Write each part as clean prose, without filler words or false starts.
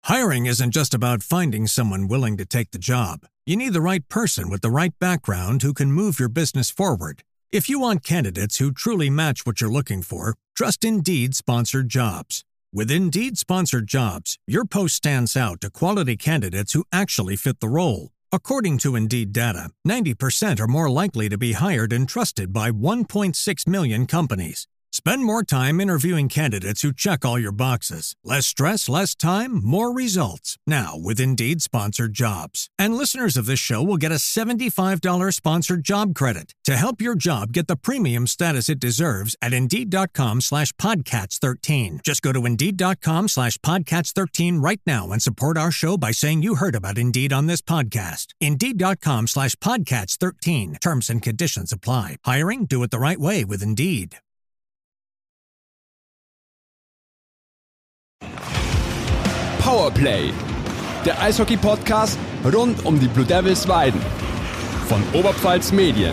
Hiring isn't just about finding someone willing to take the job. You need the right person with the right background who can move your business forward. If you want candidates who truly match what you're looking for, trust Indeed-sponsored jobs. With Indeed-sponsored jobs, your post stands out to quality candidates who actually fit the role. According to Indeed data, 90% are more likely to be hired and trusted by 1.6 million companies. Spend more time interviewing candidates who check all your boxes. Less stress, less time, more results. Now, with Indeed-sponsored jobs. And listeners of this show will get a $75 sponsored job credit to help your job get the premium status it deserves at Indeed.com/Podcats13. Just go to Indeed.com/Podcats13 right now and support our show by saying you heard about Indeed on this podcast. Indeed.com/Podcats13. Terms and conditions apply. Hiring? Do it the right way with Indeed. Powerplay, der Eishockey-Podcast rund um die Blue Devils Weiden von Oberpfalz Medien.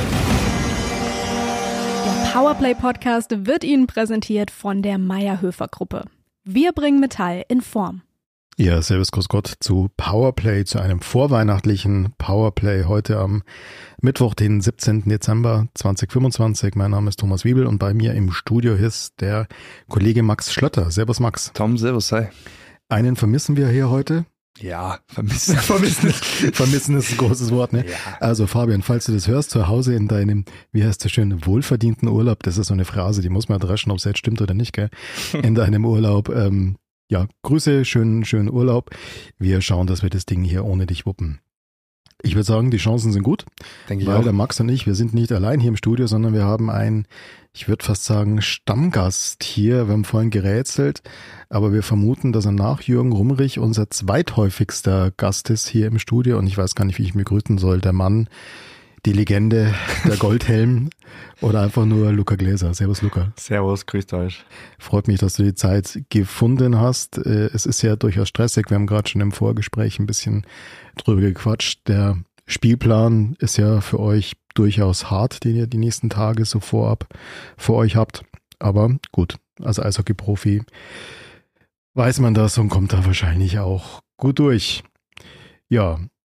Der Powerplay-Podcast wird Ihnen präsentiert von der Mayr-Höfer-Gruppe. Wir bringen Metall in Form. Ja, servus, grüß Gott zu Powerplay, zu einem vorweihnachtlichen Powerplay heute am Mittwoch, den 17. Dezember 2025. Mein Name ist Thomas Wiebel und bei mir im Studio ist der Kollege Max Schlötter. Servus, Max. Tom, servus, hi. Einen vermissen wir hier heute. Ja, vermissen. Vermissen ist ein großes Wort, ne? Ja. Also Fabian, falls du das hörst, zu Hause in deinem, wie heißt das schön, wohlverdienten Urlaub, das ist so eine Phrase, die muss man dreschen, ob es jetzt stimmt oder nicht, gell? In deinem Urlaub, ja, Grüße, schönen Urlaub. Wir schauen, dass wir das Ding hier ohne dich wuppen. Ich würde sagen, die Chancen sind gut, denke ich weil auch. der Max und ich, wir sind nicht allein hier im Studio, sondern wir haben einen, ich würde fast sagen, Stammgast hier. Wir haben vorhin gerätselt, aber wir vermuten, dass er nach Jürgen Rumrich unser zweithäufigster Gast ist hier im Studio und ich weiß gar nicht, wie ich ihn begrüßen soll. Der Mann, die Legende, der Goldhelm oder einfach nur Luca Gläser. Servus, Luca. Servus, grüßt euch. Freut mich, dass du die Zeit gefunden hast. Es ist ja durchaus stressig. Wir haben gerade schon im Vorgespräch ein bisschen drüber gequatscht. Der Spielplan ist ja für euch durchaus hart, den ihr die nächsten Tage so vorab vor euch habt. Aber gut, als Eishockey-Profi weiß man das und kommt da wahrscheinlich auch gut durch. Ja,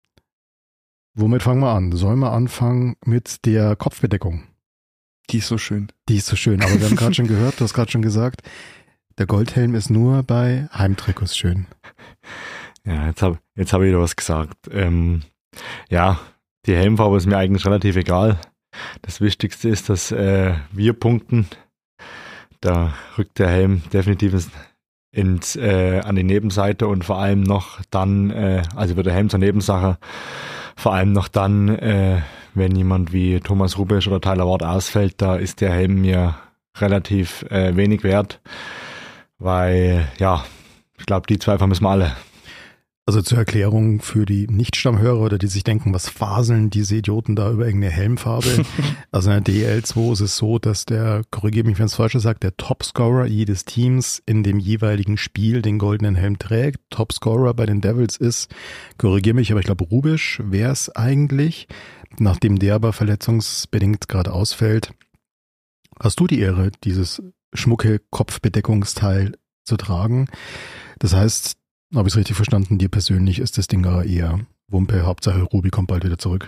womit fangen wir an? Sollen wir anfangen mit der Kopfbedeckung? Die ist so schön. Die ist so schön, aber wir haben gerade schon gehört, du hast gerade schon gesagt, der Goldhelm ist nur bei Heimtrikots schön. Ja, jetzt hab ich wieder was gesagt. Ja, die Helmfarbe ist mir eigentlich relativ egal. Das Wichtigste ist, dass wir punkten. Da rückt der Helm definitiv an die Nebenseite und vor allem noch dann, also wird der Helm zur Nebensache, vor allem noch dann, wenn jemand wie Thomas Rubisch oder Tyler Ward ausfällt, da ist der Helm mir relativ wenig wert, weil, ja, ich glaube, die zwei vermissen wir alle. Also zur Erklärung für die Nicht-Stammhörer oder die sich denken, was faseln diese Idioten da über irgendeine Helmfarbe. Also in der DL2 ist es so, dass korrigiere mich, wenn es falsch sagt, der Topscorer jedes Teams in dem jeweiligen Spiel den goldenen Helm trägt. Topscorer bei den Devils ist, korrigiere mich, aber ich glaube Rubisch wäre es eigentlich, nachdem der aber verletzungsbedingt gerade ausfällt. Hast du die Ehre, dieses schmucke Kopfbedeckungsteil zu tragen? Das heißt, habe ich es richtig verstanden, dir persönlich ist das Ding aber eher Wumpe, Hauptsache Ruby kommt bald wieder zurück.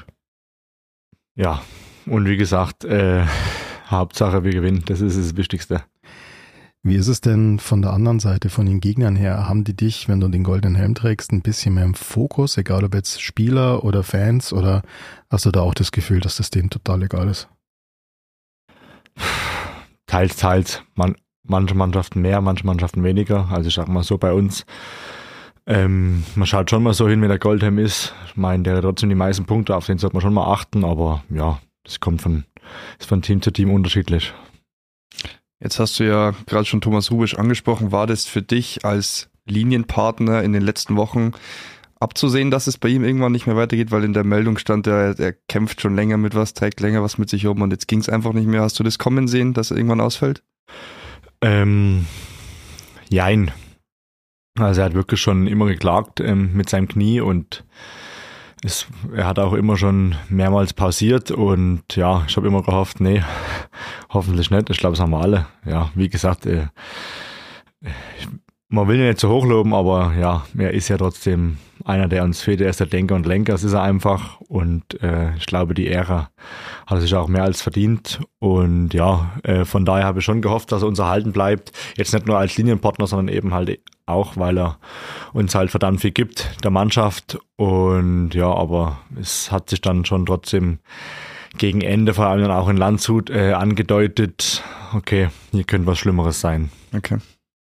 Ja, und wie gesagt, Hauptsache wir gewinnen, das ist das Wichtigste. Wie ist es denn von der anderen Seite, von den Gegnern her? Haben die dich, wenn du den goldenen Helm trägst, ein bisschen mehr im Fokus, egal ob jetzt Spieler oder Fans, oder hast du da auch das Gefühl, dass das denen total egal ist? Teils. Manche Mannschaften mehr, manche Mannschaften weniger. Also ich sag mal so bei uns, man schaut schon mal so hin, wie der Goldhelm ist. Ich meine, der hat trotzdem die meisten Punkte, auf den sollte man schon mal achten, aber ja, das ist von Team zu Team unterschiedlich. Jetzt hast du ja gerade schon Thomas Rubisch angesprochen. War das für dich als Linienpartner in den letzten Wochen abzusehen, dass es bei ihm irgendwann nicht mehr weitergeht, weil in der Meldung stand, er kämpft schon länger mit was, trägt länger was mit sich rum und jetzt ging es einfach nicht mehr. Hast du das kommen sehen, dass er irgendwann ausfällt? Jein. Also er hat wirklich schon immer geklagt mit seinem Knie und er hat auch immer schon mehrmals pausiert und ja, ich habe immer gehofft, nee, hoffentlich nicht. Ich glaube, das haben wir alle. Ja, wie gesagt, man will ihn nicht so hochloben, aber ja, er ist ja trotzdem einer, der uns fehlt. Er ist der Denker und Lenker, das ist er einfach. Und ich glaube, die Ehre hat er sich auch mehr als verdient. Und ja, von daher habe ich schon gehofft, dass er uns erhalten bleibt. Jetzt nicht nur als Linienpartner, sondern eben halt auch, weil er uns halt verdammt viel gibt, der Mannschaft. Und ja, aber es hat sich dann schon trotzdem gegen Ende, vor allem dann auch in Landshut, angedeutet, okay, hier könnte was Schlimmeres sein. Okay.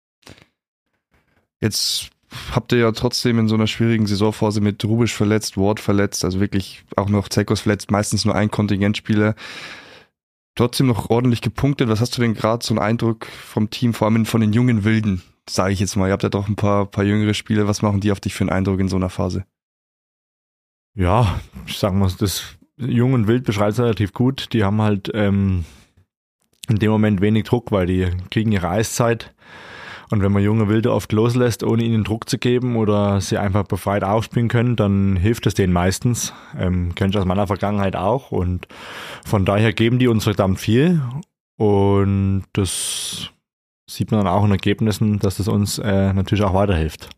Jetzt habt ihr ja trotzdem in so einer schwierigen Saisonphase mit Rubisch verletzt, Ward verletzt, also wirklich auch noch Zekos verletzt, meistens nur ein Kontingentspieler, trotzdem noch ordentlich gepunktet. Was hast du denn gerade so einen Eindruck vom Team, vor allem von den jungen Wilden, sage ich jetzt mal? Ihr habt ja doch ein paar jüngere Spieler. Was machen die auf dich für einen Eindruck in so einer Phase? Ja, ich sag mal, das Jung und Wild beschreibt es relativ gut. Die haben halt in dem Moment wenig Druck, weil die kriegen ihre Eiszeit. Und wenn man junge Wilde oft loslässt, ohne ihnen Druck zu geben oder sie einfach befreit aufspielen können, dann hilft es denen meistens. Kenne ich aus meiner Vergangenheit auch. Und von daher geben die uns verdammt viel. Und das sieht man dann auch in Ergebnissen, dass das uns natürlich auch weiterhilft.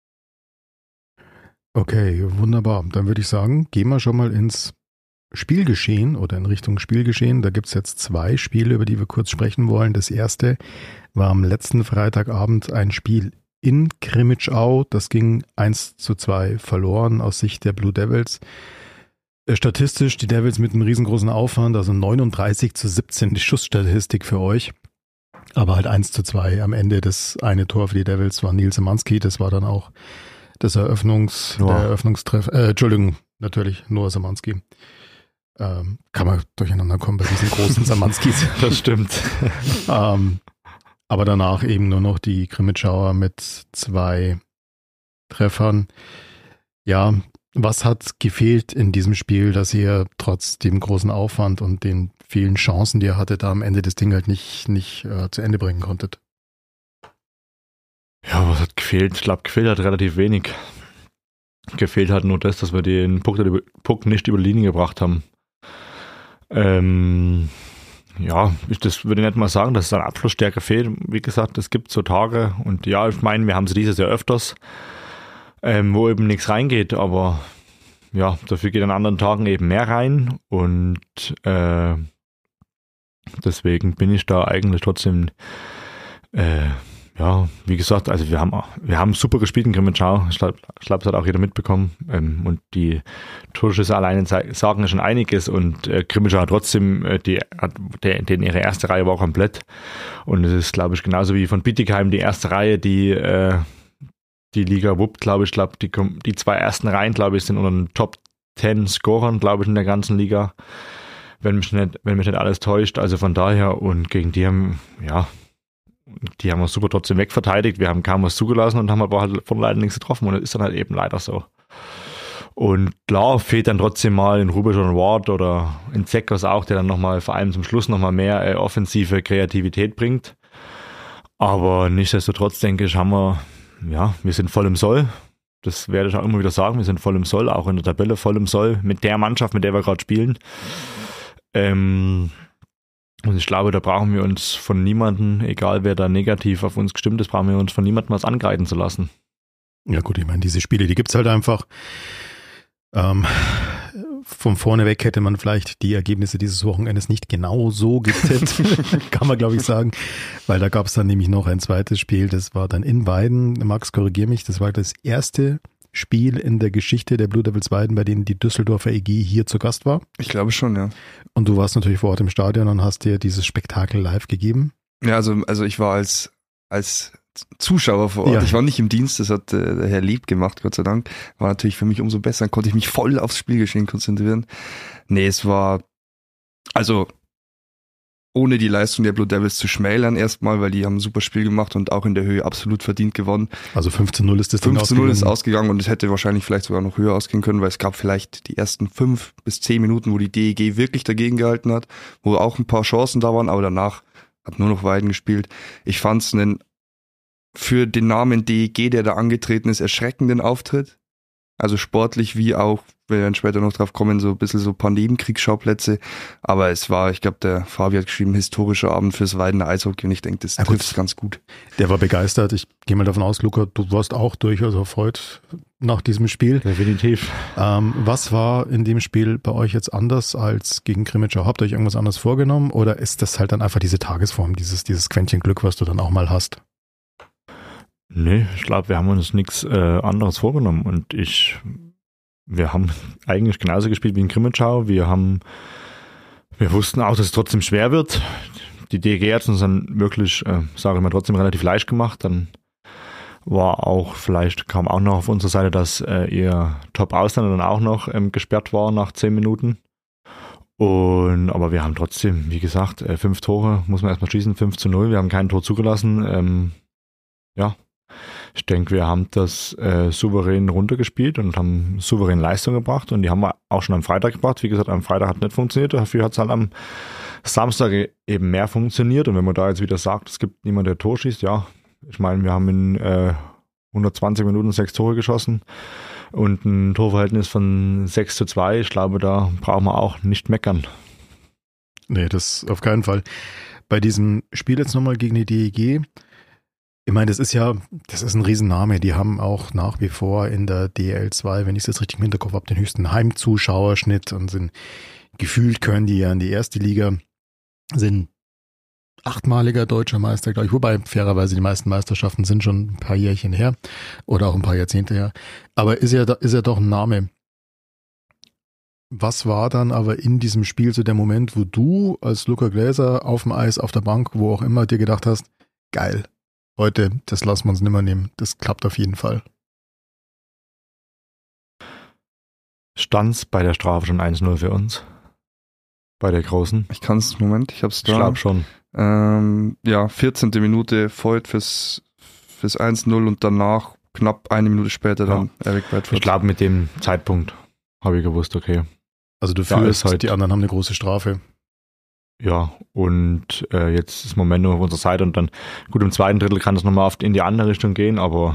Okay, wunderbar. Dann würde ich sagen, gehen wir schon mal ins Spielgeschehen oder in Richtung Spielgeschehen. Da gibt es jetzt 2 Spiele, über die wir kurz sprechen wollen. Das erste war am letzten Freitagabend ein Spiel in Krimitschau. Das ging 1:2 verloren aus Sicht der Blue Devils. Statistisch die Devils mit einem riesengroßen Aufwand, also 39:17 die Schussstatistik für euch. Aber halt 1:2 am Ende. Das eine Tor für die Devils war Nils Szymanski. Das war dann auch das der Eröffnungstreff. Entschuldigung, natürlich Noah Szymanski. Kann man durcheinander kommen bei diesen großen Szymanskis. Das stimmt. Aber danach eben nur noch die Krimitschauer mit 2 Treffern. Ja, was hat gefehlt in diesem Spiel, dass ihr trotz dem großen Aufwand und den vielen Chancen, die ihr hattet, da am Ende das Ding halt nicht zu Ende bringen konntet? Ja, was hat gefehlt? Ich glaube, gefehlt hat relativ wenig. Gefehlt hat nur das, dass wir den Puck nicht über die Linie gebracht haben. Ja, das würde ich nicht mal sagen, dass es an Abschlussstärke fehlt. Wie gesagt, es gibt so Tage und ja, ich meine, wir haben es dieses Jahr öfters, wo eben nichts reingeht, aber ja, dafür geht an anderen Tagen eben mehr rein und deswegen bin ich da eigentlich trotzdem ja, wie gesagt, also wir haben super gespielt in Krimitschau. Ich glaube, das hat auch jeder mitbekommen. Und die Torschüsse alleine sagen schon einiges. Und Krimitschau hat trotzdem, ihre erste Reihe war komplett. Und es ist, glaube ich, genauso wie von Bietigheim die erste Reihe, die Liga wuppt, glaube ich. Die 2 ersten Reihen, glaube ich, sind unter den Top 10 Scorern, glaube ich, in der ganzen Liga. Wenn mich nicht alles täuscht. Also von daher, und gegen die haben wir super trotzdem wegverteidigt. Wir haben kaum was zugelassen und haben aber halt von leider nichts getroffen. Und das ist dann halt eben leider so. Und klar, fehlt dann trotzdem mal in Rubisch oder Ward oder in Zekos auch, der dann nochmal, vor allem zum Schluss nochmal mehr offensive Kreativität bringt. Aber nichtsdestotrotz denke ich, wir sind voll im Soll. Das werde ich auch immer wieder sagen. Wir sind voll im Soll, auch in der Tabelle voll im Soll mit der Mannschaft, mit der wir gerade spielen. Und ich glaube, da brauchen wir uns von niemandem, egal wer da negativ auf uns gestimmt ist, brauchen wir uns von niemandem was angreifen zu lassen. Ja gut, ich meine, diese Spiele, die gibt's halt einfach. Von vorne weg hätte man vielleicht die Ergebnisse dieses Wochenendes nicht genau so getippt, kann man glaube ich sagen, weil da gab's dann nämlich noch ein zweites Spiel, das war dann in Weiden, Max, korrigier mich, das war das erste Spiel in der Geschichte der Blue Devils Weiden, bei denen die Düsseldorfer EG hier zu Gast war. Ich glaube schon, ja. Und du warst natürlich vor Ort im Stadion und hast dir dieses Spektakel live gegeben. Ja, also ich war als Zuschauer vor Ort. Ja. Ich war nicht im Dienst, das hat der Herr Lieb gemacht, Gott sei Dank. War natürlich für mich umso besser, dann konnte ich mich voll aufs Spielgeschehen konzentrieren. Nee, es war, also ohne die Leistung der Blue Devils zu schmälern erstmal, weil die haben ein super Spiel gemacht und auch in der Höhe absolut verdient gewonnen. Also 15:0 ist das Ding 15:0 ist ausgegangen und es hätte wahrscheinlich vielleicht sogar noch höher ausgehen können, weil es gab vielleicht die ersten 5 bis 10 Minuten, wo die DEG wirklich dagegen gehalten hat, wo auch ein paar Chancen da waren, aber danach hat nur noch Weiden gespielt. Ich fand es für den Namen DEG, der da angetreten ist, erschreckenden Auftritt. Also sportlich wie auch, wir werden später noch drauf kommen, so ein bisschen so ein paar Nebenkriegsschauplätze. Aber es war, ich glaube, der Fabi hat geschrieben, historischer Abend fürs Weidener Eishockey und ich denke, das trifft es ganz gut. Der war begeistert. Ich gehe mal davon aus, Luca, du warst auch durchaus erfreut nach diesem Spiel. Definitiv. Was war in dem Spiel bei euch jetzt anders als gegen Krimitschau? Habt ihr euch irgendwas anderes vorgenommen oder ist das halt dann einfach diese Tagesform, dieses Quäntchen Glück, was du dann auch mal hast? Nee, ich glaube, wir haben uns nichts anderes vorgenommen und wir haben eigentlich genauso gespielt wie in Krimitschau. Wir wussten auch, dass es trotzdem schwer wird. Die DEG hat es uns dann wirklich, sage ich mal, trotzdem relativ leicht gemacht. Dann kam auch noch auf unserer Seite, dass ihr Top-Ausländer dann auch noch gesperrt war nach 10 Minuten. Aber wir haben trotzdem, wie gesagt, 5 Tore, muss man erstmal schießen, 5-0. Wir haben kein Tor zugelassen. Ich denke, wir haben das souverän runtergespielt und haben souverän Leistung gebracht und die haben wir auch schon am Freitag gebracht. Wie gesagt, am Freitag hat nicht funktioniert, dafür hat es halt am Samstag eben mehr funktioniert und wenn man da jetzt wieder sagt, es gibt niemanden, der Tor schießt, ja, ich meine, wir haben in 120 Minuten 6 Tore geschossen und ein Torverhältnis von 6-2, ich glaube, da brauchen wir auch nicht meckern. Nee, das auf keinen Fall. Bei diesem Spiel jetzt nochmal gegen die DEG, ich meine, das ist ein Riesenname. Die haben auch nach wie vor in der DL2, wenn ich es jetzt richtig im Hinterkopf habe, den höchsten Heimzuschauerschnitt und gefühlt können die ja in die erste Liga, sind 8-maliger deutscher Meister, glaube ich, wobei fairerweise die meisten Meisterschaften sind schon ein paar Jährchen her oder auch ein paar Jahrzehnte her. Aber ist ja doch ein Name. Was war dann aber in diesem Spiel so der Moment, wo du als Luca Gläser auf dem Eis, auf der Bank, wo auch immer dir gedacht hast, geil, heute, das lassen wir uns nicht mehr nehmen. Das klappt auf jeden Fall. Stand's bei der Strafe schon 1-0 für uns? Bei der großen? Ich hab's da. Ich glaube schon. 14. Minute Voigt fürs 1-0 und danach knapp eine Minute später dann Eric Bradford. Ich glaube, mit dem Zeitpunkt habe ich gewusst, okay. Also du fühlst, die anderen haben eine große Strafe. Ja, und jetzt ist Momentum auf unserer Seite und dann, gut, im zweiten Drittel kann es nochmal in die andere Richtung gehen, aber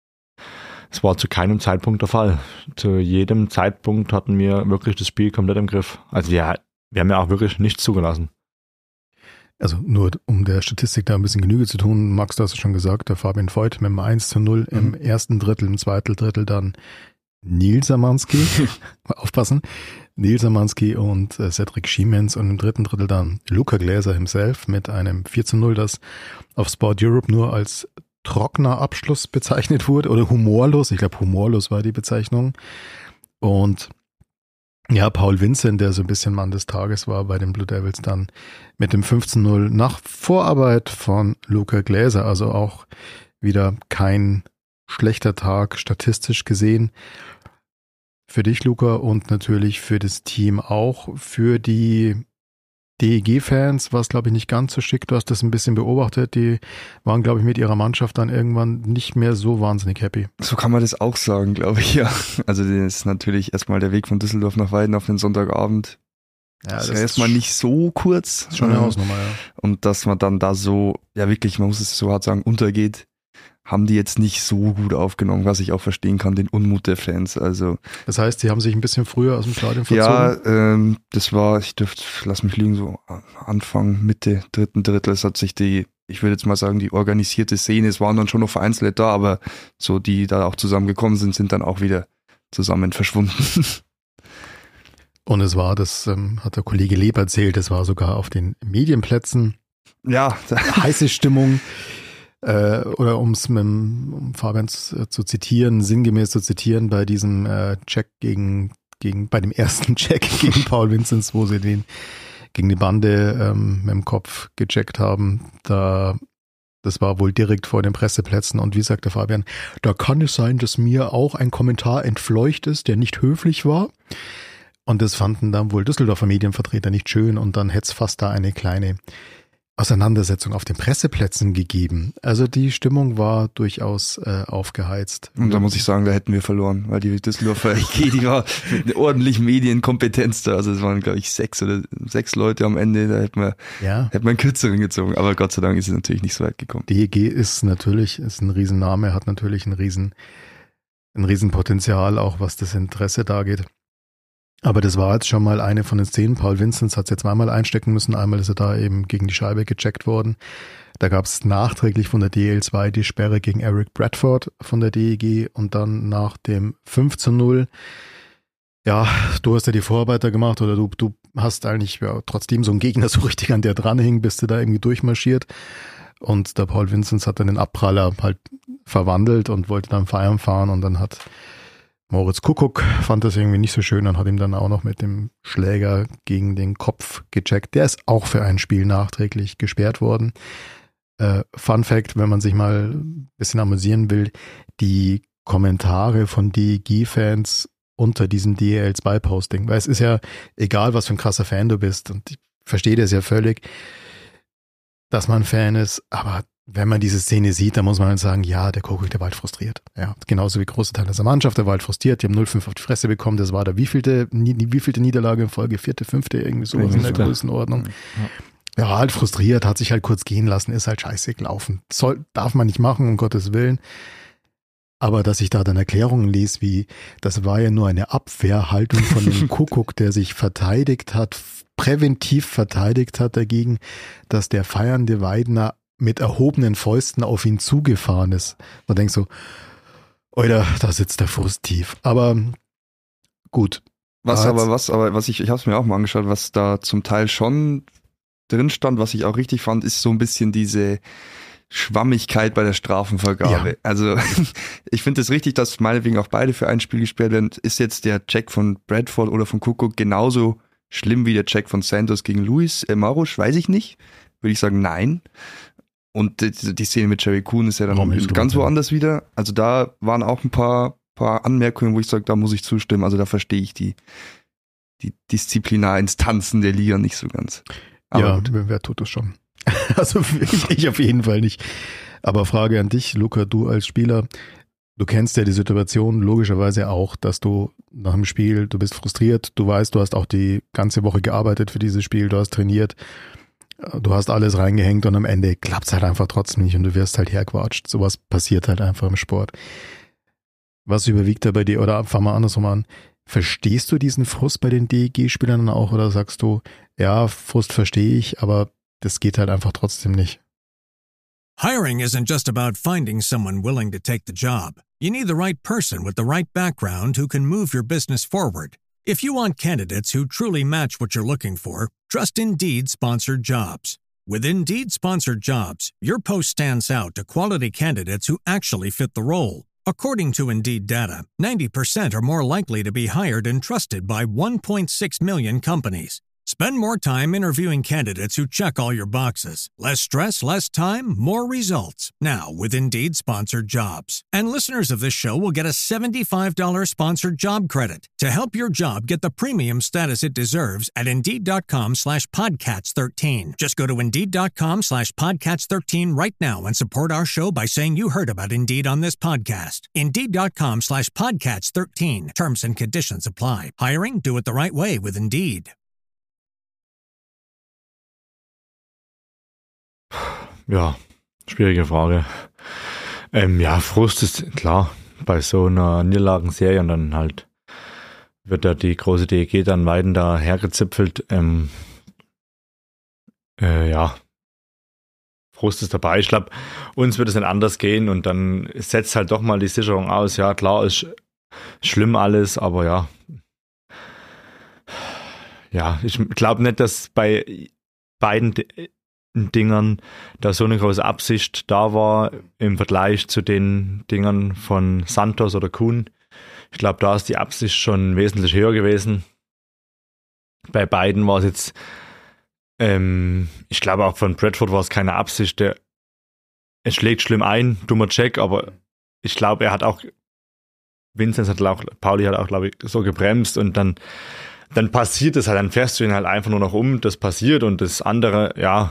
es war zu keinem Zeitpunkt der Fall. Zu jedem Zeitpunkt hatten wir wirklich das Spiel komplett im Griff. Also wir haben ja auch wirklich nichts zugelassen. Also nur um der Statistik da ein bisschen Genüge zu tun, Max, du hast es schon gesagt, der Fabian Voigt mit dem 1-0 im ersten Drittel, im zweiten Drittel dann Nils Samanski, aufpassen, Nils Samanski und Cedric Schiemens und im dritten Drittel dann Luca Gläser himself mit einem 4-0, das auf Sport Europe nur als trockener Abschluss bezeichnet wurde oder humorlos, ich glaube humorlos war die Bezeichnung und ja, Paul Vincent, der so ein bisschen Mann des Tages war bei den Blue Devils dann mit dem 15-0 nach Vorarbeit von Luca Gläser, also auch wieder kein schlechter Tag statistisch gesehen. Für dich, Luca, und natürlich für das Team auch. Für die DEG-Fans war es, glaube ich, nicht ganz so schick. Du hast das ein bisschen beobachtet. Die waren, glaube ich, mit ihrer Mannschaft dann irgendwann nicht mehr so wahnsinnig happy. So kann man das auch sagen, glaube ich, ja. Also das ist natürlich erstmal der Weg von Düsseldorf nach Weiden auf den Sonntagabend. Ja, das ist erstmal nicht so kurz. Das ist schon eine Hausnummer, ja. Und dass man dann da so, ja wirklich, man muss es so hart sagen, untergeht, haben die jetzt nicht so gut aufgenommen, was ich auch verstehen kann, den Unmut der Fans. Also das heißt, sie haben sich ein bisschen früher aus dem Stadion verzogen? Ja, das war, lass mich liegen, so Anfang, Mitte, dritten Drittel, es hat sich ich würde jetzt mal sagen, die organisierte Szene, es waren dann schon noch Vereinzelte da, aber so die da auch zusammengekommen sind dann auch wieder zusammen verschwunden. Und es war, das hat der Kollege Leber erzählt, es war sogar auf den Medienplätzen. Ja. Heiße Stimmung. Oder um Fabian zu zitieren, sinngemäß zu zitieren, bei diesem Check bei dem ersten Check gegen Paul Vinzenz, wo sie den gegen die Bande mit dem Kopf gecheckt haben, das war wohl direkt vor den Presseplätzen und wie sagt der Fabian, da kann es sein, dass mir auch ein Kommentar entfleucht ist, der nicht höflich war. Und das fanden dann wohl Düsseldorfer Medienvertreter nicht schön und dann hätte es fast da eine kleine Auseinandersetzung auf den Presseplätzen gegeben. Also die Stimmung war durchaus aufgeheizt. Und da muss ich sagen, da hätten wir verloren, weil die Düsseldorfer EG, die war mit einer ordentlichen Medienkompetenz da. Also es waren, glaube ich, 6 Leute am Ende, da hätte man einen kürzeren gezogen. Aber Gott sei Dank ist es natürlich nicht so weit gekommen. Die EG ist ein Riesenname, hat natürlich einen riesen ein Riesenpotenzial, auch was das Interesse da geht. Aber das war jetzt schon mal eine von den Szenen. Paul Vincenz hat es jetzt zweimal einstecken müssen. Einmal ist er da eben gegen die Scheibe gecheckt worden. Da gab es nachträglich von der DEL2 die Sperre gegen Eric Bradford von der DEG und dann nach dem 5:0. Ja, du hast ja die Vorarbeiter gemacht oder du hast eigentlich trotzdem so einen Gegner so richtig an der dranhing, bist du da irgendwie durchmarschiert. Und der Paul Vincenz hat dann den Abpraller halt verwandelt und wollte dann feiern fahren und dann hat Moritz Kuckuck fand das irgendwie nicht so schön und hat ihm dann auch noch mit dem Schläger gegen den Kopf gecheckt. Der ist auch für ein Spiel nachträglich gesperrt worden. Fun Fact, wenn man sich mal ein bisschen amüsieren will, die Kommentare von DEG-Fans unter diesem DEL2-Posting, weil es ist ja egal, was für ein krasser Fan du bist und ich verstehe das ja völlig, dass man Fan ist, aber wenn man diese Szene sieht, dann muss man halt sagen, ja, der Kuckuck, der war halt frustriert. Ja, genauso wie große Teile der Mannschaft, der war halt frustriert. Die haben 0:5 auf die Fresse bekommen. Das war der wievielte Niederlage in Folge? 4., 5., irgendwie sowas in der Größenordnung. Ja, war halt frustriert, hat sich halt kurz gehen lassen, ist halt scheiße gelaufen. Darf man nicht machen, um Gottes Willen. Aber dass ich da dann Erklärungen lese, wie, das war ja nur eine Abwehrhaltung von dem Kuckuck, der sich verteidigt hat, präventiv verteidigt hat dagegen, dass der feiernde Weidner mit erhobenen Fäusten auf ihn zugefahren ist. Man denkt so, Alter, da sitzt der Frust tief. Aber gut. Ich habe es mir auch mal angeschaut, was da zum Teil schon drin stand, was ich auch richtig fand, ist so ein bisschen diese Schwammigkeit bei der Strafenvergabe. Ja. Also ich finde es richtig, dass meinetwegen auch beide für ein Spiel gesperrt werden. Ist jetzt der Check von Bradford oder von Kuckuck genauso schlimm wie der Check von Santos gegen Luis Marusch? Weiß ich nicht. Würde ich sagen, nein. Und die Szene mit Jerry Kuhn ist ja dann ganz woanders wieder. Also da waren auch ein paar Anmerkungen, wo ich sage, da muss ich zustimmen. Also da verstehe ich die Disziplinarinstanzen der Liga nicht so ganz. Aber ja, wer tut das schon? Also ich auf jeden Fall nicht. Aber Frage an dich, Luca, du als Spieler, du kennst ja die Situation logischerweise auch, dass du nach dem Spiel, du bist frustriert, du weißt, du hast auch die ganze Woche gearbeitet für dieses Spiel, du hast trainiert, du hast alles reingehängt und am Ende klappt es halt einfach trotzdem nicht und du wirst halt herquatscht. Sowas passiert halt einfach im Sport. Was überwiegt da bei dir? Oder fangen wir andersrum an. Verstehst du diesen Frust bei den DEG-Spielern dann auch oder sagst du, ja, Frust verstehe ich, aber das geht halt einfach trotzdem nicht? Hiring isn't just about finding someone willing to take the job. You need the right person with the right background who can move your business forward. If you want candidates who truly match what you're looking for, trust Indeed Sponsored Jobs. With Indeed Sponsored Jobs, your post stands out to quality candidates who actually fit the role. According to Indeed data, 90% are more likely to be hired and trusted by 1.6 million companies. Spend more time interviewing candidates who check all your boxes. Less stress, less time, more results. Now with Indeed Sponsored Jobs. And listeners of this show will get a $75 sponsored job credit to help your job get the premium status it deserves at Indeed.com/Podcats13. Just go to Indeed.com/Podcats13 right now and support our show by saying you heard about Indeed on this podcast. Indeed.com/Podcats13. Terms and conditions apply. Hiring? Do it the right way with Indeed. Ja, schwierige Frage. Ja, Frust ist klar bei so einer Niederlagenserie und dann halt wird ja die große DEG dann Weiden da hergezipfelt. Ja, Frust ist dabei. Ich glaube, uns wird es nicht anders gehen und dann setzt halt doch mal die Sicherung aus. Ja, klar, ist schlimm alles, aber ja. Ja, ich glaube nicht, dass bei beiden Dingern da so eine große Absicht da war im Vergleich zu den Dingern von Santos oder Kuhn. Ich glaube, da ist die Absicht schon wesentlich höher gewesen. Bei beiden war es jetzt, ich glaube auch von Bradford war es keine Absicht. Es schlägt schlimm ein, dummer Check, aber ich glaube, er hat auch, Vincenz hat auch, Pauli hat auch, glaube ich, so gebremst und dann passiert es halt, dann fährst du ihn halt einfach nur noch um, das passiert und das andere, ja,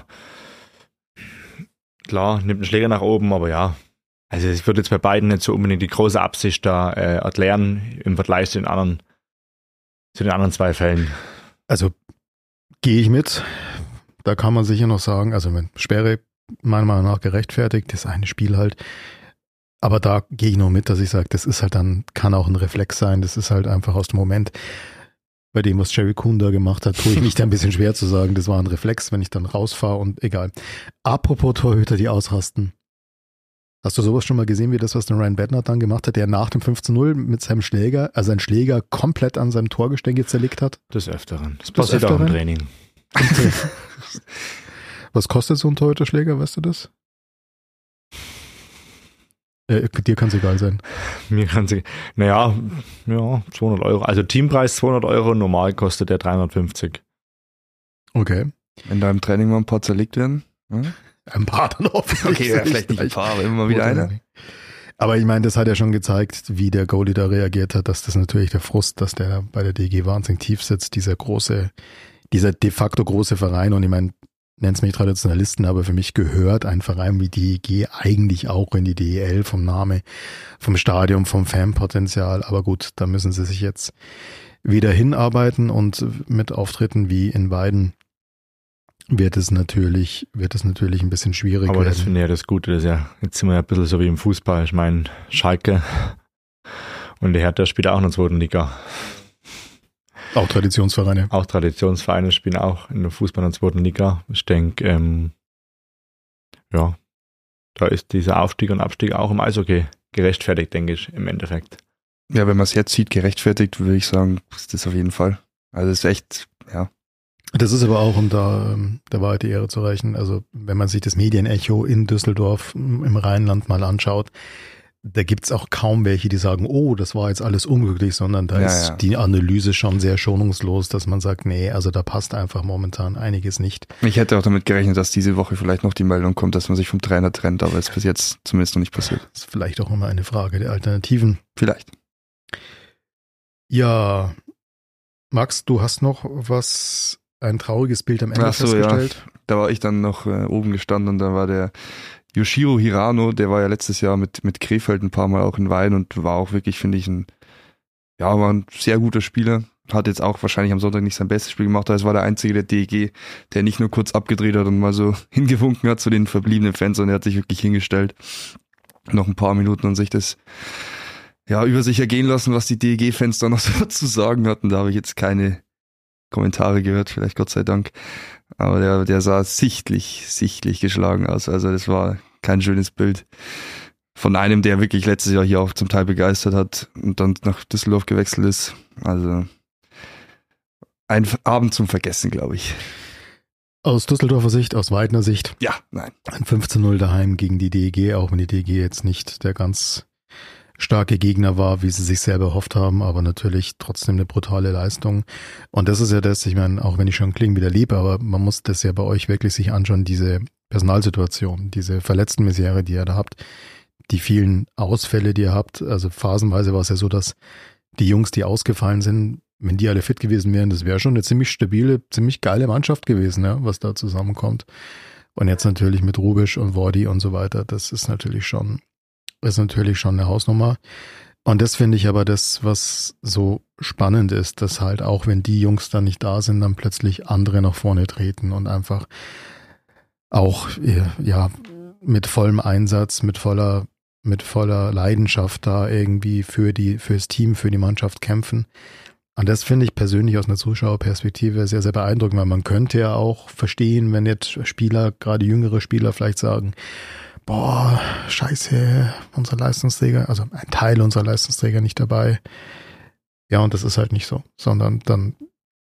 klar, nimmt einen Schläger nach oben, aber ja, also ich würde jetzt bei beiden nicht so unbedingt die große Absicht da erklären im Vergleich zu den anderen zwei Fällen. Also gehe ich mit, da kann man sicher noch sagen, also Sperre meiner Meinung nach gerechtfertigt, das eine Spiel halt, Aber da gehe ich noch mit, dass ich sage, das ist halt dann, kann auch ein Reflex sein, das ist halt einfach aus dem Moment. Bei dem, was Jerry Kuhn da gemacht hat, tue ich mich da ein bisschen schwer zu sagen, das war ein Reflex, wenn ich dann rausfahre und egal. Apropos Torhüter, die ausrasten. Hast du sowas schon mal gesehen, wie das, was der Ryan Bednarz dann gemacht hat, der nach dem 5:0 mit seinem Schläger, also seinen Schläger komplett an seinem Torgestänge zerlegt hat? Des Öfteren. Das passiert auch im Training. Okay. Was kostet so ein Torhüterschläger, weißt du das? Dir kann es egal sein. Mir kann es naja, 200 Euro. Also Teampreis 200 Euro, normal kostet der 350. Okay. Wenn da im Training mal ein paar zerlegt werden. Hm? Ein paar dann hoffentlich. Okay, ja, vielleicht nicht ein paar, aber immer wieder einer. Aber ich meine, das hat ja schon gezeigt, wie der Goalie da reagiert hat, dass das natürlich der Frust, dass der bei der DEG wahnsinnig tief sitzt, dieser de facto große Verein. Und ich meine, nenn's mich Traditionalisten, aber für mich gehört ein Verein wie DEG eigentlich auch in die DEL vom Name, vom Stadion, vom Fanpotenzial. Aber gut, da müssen sie sich jetzt wieder hinarbeiten und mit Auftritten wie in Weiden wird es natürlich ein bisschen schwierig aber werden. Das finde ich ja das Gute, das ist ja, jetzt sind wir ja ein bisschen so wie im Fußball. Ich meine, Schalke und die Hertha spielt auch in der zweiten Liga. Auch Traditionsvereine. Auch Traditionsvereine spielen auch in der Fußball in der zweiten Liga. Ich denke, da ist dieser Aufstieg und Abstieg auch im Eishockey gerechtfertigt, denke ich, im Endeffekt. Ja, wenn man es jetzt sieht, gerechtfertigt, würde ich sagen, ist das auf jeden Fall. Also es ist echt, ja. Das ist aber auch, um da der Wahrheit die Ehre zu reichen, also wenn man sich das Medienecho in Düsseldorf im Rheinland mal anschaut, da gibt's auch kaum welche, die sagen, oh, das war jetzt alles unglücklich, sondern da ist die Analyse schon sehr schonungslos, dass man sagt, nee, also da passt einfach momentan einiges nicht. Ich hätte auch damit gerechnet, dass diese Woche vielleicht noch die Meldung kommt, dass man sich vom Trainer trennt, aber ist bis jetzt zumindest noch nicht passiert. Das ist vielleicht auch immer eine Frage der Alternativen. Vielleicht. Ja, Max, du hast noch ein trauriges Bild am Ende festgestellt. Ja. Da war ich dann noch oben gestanden und da war der Yoshiro Hirano, der war ja letztes Jahr mit Krefeld ein paar Mal auch in Weiden und war auch wirklich, finde ich, war ein sehr guter Spieler. Hat jetzt auch wahrscheinlich am Sonntag nicht sein bestes Spiel gemacht, aber es war der einzige der DEG, der nicht nur kurz abgedreht hat und mal so hingewunken hat zu den verbliebenen Fans, sondern er hat sich wirklich hingestellt. Noch ein paar Minuten und sich das über sich ergehen lassen, was die DEG-Fans da noch so zu sagen hatten. Da habe ich jetzt keine Kommentare gehört, vielleicht Gott sei Dank. Aber der sah sichtlich geschlagen aus. Also das war kein schönes Bild von einem, der wirklich letztes Jahr hier auch zum Teil begeistert hat und dann nach Düsseldorf gewechselt ist. Also ein Abend zum Vergessen, glaube ich. Aus Düsseldorfer Sicht, aus Weidner Sicht. Ja, nein. Ein 15:0 daheim gegen die DEG, auch wenn die DEG jetzt nicht der ganz starke Gegner war, wie sie sich selber erhofft haben, aber natürlich trotzdem eine brutale Leistung. Und das ist ja das, ich meine, auch wenn ich schon Klingen wieder liebe, aber man muss das ja bei euch wirklich sich anschauen, diese Personalsituation, diese Verletztenmisere, die ihr da habt, die vielen Ausfälle, die ihr habt. Also phasenweise war es ja so, dass die Jungs, die ausgefallen sind, wenn die alle fit gewesen wären, das wäre schon eine ziemlich stabile, ziemlich geile Mannschaft gewesen, ja, was da zusammenkommt. Und jetzt natürlich mit Rubisch und Wordi und so weiter, das ist natürlich schon eine Hausnummer. Und das finde ich aber das, was so spannend ist, dass halt auch wenn die Jungs dann nicht da sind, dann plötzlich andere nach vorne treten und einfach auch mit vollem Einsatz, mit voller Leidenschaft da irgendwie fürs Team, für die Mannschaft kämpfen. Und das finde ich persönlich aus einer Zuschauerperspektive sehr, sehr beeindruckend, weil man könnte ja auch verstehen, wenn jetzt Spieler, gerade jüngere Spieler vielleicht sagen, boah, scheiße, unser Leistungsträger, also ein Teil unserer Leistungsträger nicht dabei. Ja, und das ist halt nicht so, sondern dann,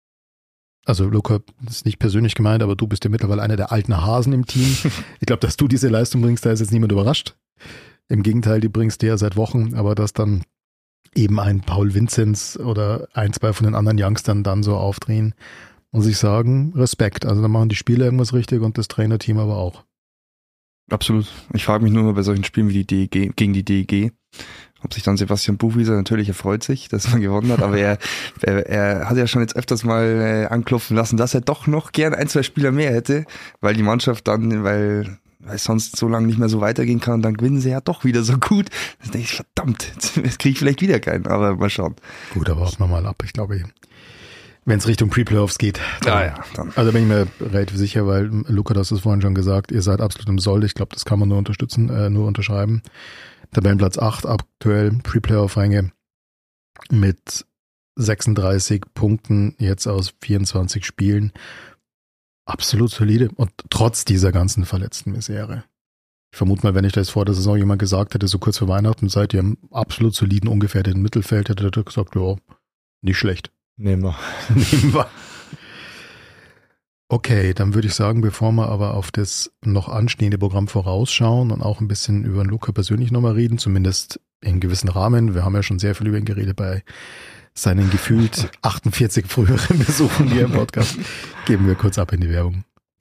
also Luca, das ist nicht persönlich gemeint, aber du bist ja mittlerweile einer der alten Hasen im Team. Ich glaube, dass du diese Leistung bringst, da ist jetzt niemand überrascht. Im Gegenteil, die bringst du ja seit Wochen, aber dass dann eben ein Paul Vinzenz oder ein, zwei von den anderen Youngstern dann so aufdrehen, muss ich sagen, Respekt. Also da machen die Spieler irgendwas richtig und das Trainerteam aber auch. Absolut. Ich frage mich nur mal bei solchen Spielen wie die DEG, gegen die DEG, ob sich dann Sebastian Buchwieser, natürlich erfreut sich, dass man gewonnen hat, aber er hat ja schon jetzt öfters mal anklopfen lassen, dass er doch noch gern ein, zwei Spieler mehr hätte, weil die Mannschaft dann, weil es sonst so lange nicht mehr so weitergehen kann und dann gewinnen sie ja doch wieder so gut. Dann denke ich, verdammt, jetzt kriege ich vielleicht wieder keinen, aber mal schauen. Gut, aber warten wir mal ab. Ich glaube, wenn es Richtung Pre-Playoffs geht. Dann. Also bin ich mir relativ sicher, weil Luca, das ist vorhin schon gesagt, ihr seid absolut im Soll. Ich glaube, das kann man nur unterstützen, nur unterschreiben. Tabellenplatz 8 aktuell, Pre-Playoff-Ränge mit 36 Punkten jetzt aus 24 Spielen. Absolut solide und trotz dieser ganzen verletzten Misere. Ich vermute mal, wenn ich das vor der Saison jemand gesagt hätte, so kurz vor Weihnachten, seid ihr im absolut soliden, ungefährdeten Mittelfeld, hätte er gesagt, ja, nicht schlecht. Nehmen wir. Nehmen wir. Okay, dann würde ich sagen, bevor wir aber auf das noch anstehende Programm vorausschauen und auch ein bisschen über den Luca persönlich nochmal reden, zumindest in gewissen Rahmen. Wir haben ja schon sehr viel über ihn geredet bei seinen gefühlt 48 früheren Besuchen hier im Podcast. Geben wir kurz ab in die Werbung.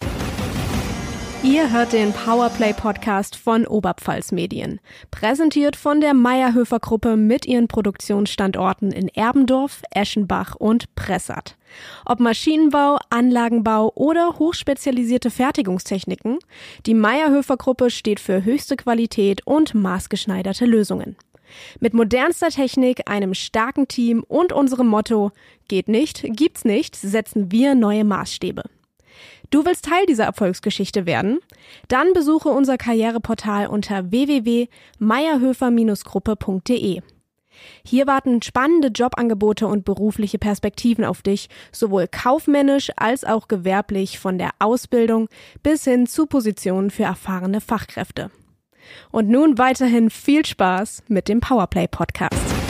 Ihr hört den Powerplay-Podcast von Oberpfalz Medien. Präsentiert von der Mayr-Höfer-Gruppe mit ihren Produktionsstandorten in Erbendorf, Eschenbach und Pressath. Ob Maschinenbau, Anlagenbau oder hochspezialisierte Fertigungstechniken, die Mayr-Höfer-Gruppe steht für höchste Qualität und maßgeschneiderte Lösungen. Mit modernster Technik, einem starken Team und unserem Motto „Geht nicht, gibt's nicht" setzen wir neue Maßstäbe. Du willst Teil dieser Erfolgsgeschichte werden? Dann besuche unser Karriereportal unter www.mayerhöfer-gruppe.de. Hier warten spannende Jobangebote und berufliche Perspektiven auf dich, sowohl kaufmännisch als auch gewerblich, von der Ausbildung bis hin zu Positionen für erfahrene Fachkräfte. Und nun weiterhin viel Spaß mit dem Powerplay-Podcast.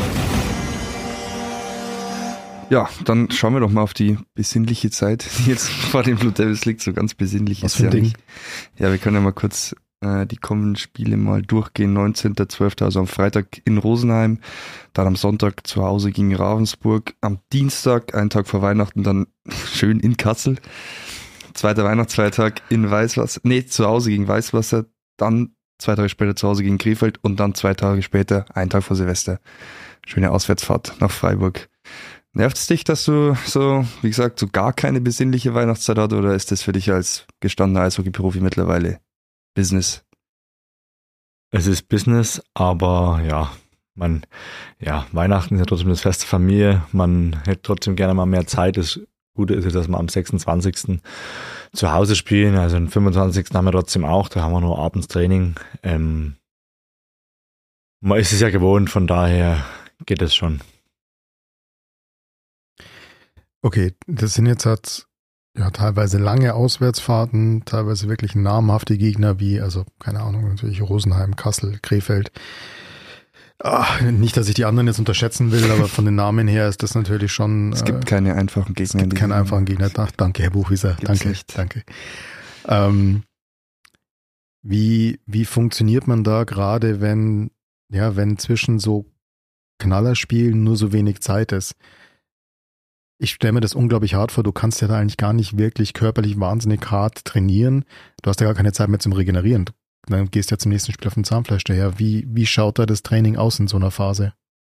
Ja, dann schauen wir doch mal auf die besinnliche Zeit, die jetzt vor den Blue Devils liegt. So ganz besinnlich Was ist für ein ja Ding? nicht. Ja, wir können ja mal kurz die kommenden Spiele mal durchgehen. 19.12., also am Freitag in Rosenheim, dann am Sonntag zu Hause gegen Ravensburg, am Dienstag, einen Tag vor Weihnachten, dann schön in Kassel. Zweiter Weihnachtsfeiertag in Weißwasser, zu Hause gegen Weißwasser, dann 2 Tage später zu Hause gegen Krefeld und dann 2 Tage später, einen Tag vor Silvester, schöne Auswärtsfahrt nach Freiburg. Nervt es dich, dass du so, wie gesagt, so gar keine besinnliche Weihnachtszeit hast, oder ist das für dich als gestandener Eishockey-Profi mittlerweile Business? Es ist Business, aber Weihnachten ist ja trotzdem das Fest der Familie. Man hätte trotzdem gerne mal mehr Zeit. Das Gute ist ja, dass wir am 26. zu Hause spielen. Also am 25. haben wir trotzdem auch. Da haben wir nur abends Training. Man ist es ja gewohnt, von daher geht es schon. Okay, das sind jetzt teilweise lange Auswärtsfahrten, teilweise wirklich namhafte Gegner wie, also keine Ahnung, natürlich Rosenheim, Kassel, Krefeld. Nicht, dass ich die anderen jetzt unterschätzen will, aber von den Namen her ist das natürlich schon... Es gibt keine einfachen Gegner. Es gibt keine einfachen Gegner. Danke, Herr Buchwieser. Danke. Wie funktioniert man da gerade, wenn zwischen so Knallerspielen nur so wenig Zeit ist? Ich stelle mir das unglaublich hart vor. Du kannst ja da eigentlich gar nicht wirklich körperlich wahnsinnig hart trainieren. Du hast ja gar keine Zeit mehr zum Regenerieren. Dann gehst du ja zum nächsten Spiel auf den Zahnfleisch daher. Wie schaut da das Training aus in so einer Phase?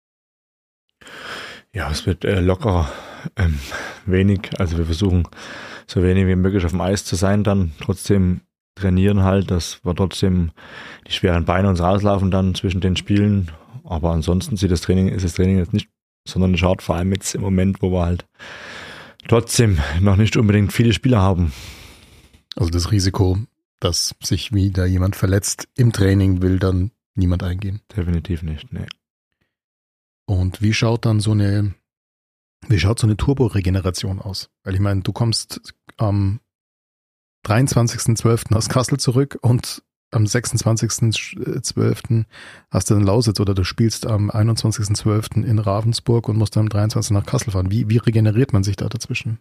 Ja, es wird locker wenig. Also wir versuchen so wenig wie möglich auf dem Eis zu sein, dann trotzdem trainieren halt, dass wir trotzdem die schweren Beine uns rauslaufen dann zwischen den Spielen. Aber ansonsten ist das Training jetzt nicht sondern hart, vor allem jetzt im Moment, wo wir halt trotzdem noch nicht unbedingt viele Spieler haben. Also das Risiko, dass sich wieder jemand verletzt im Training, will dann niemand eingehen? Definitiv nicht, nee. Und wie schaut so eine Turbo-Regeneration aus? Weil ich meine, du kommst am 23.12. aus Kassel zurück und am 26.12. hast du dann Lausitz, oder du spielst am 21.12. in Ravensburg und musst dann am 23. nach Kassel fahren. Wie regeneriert man sich da dazwischen?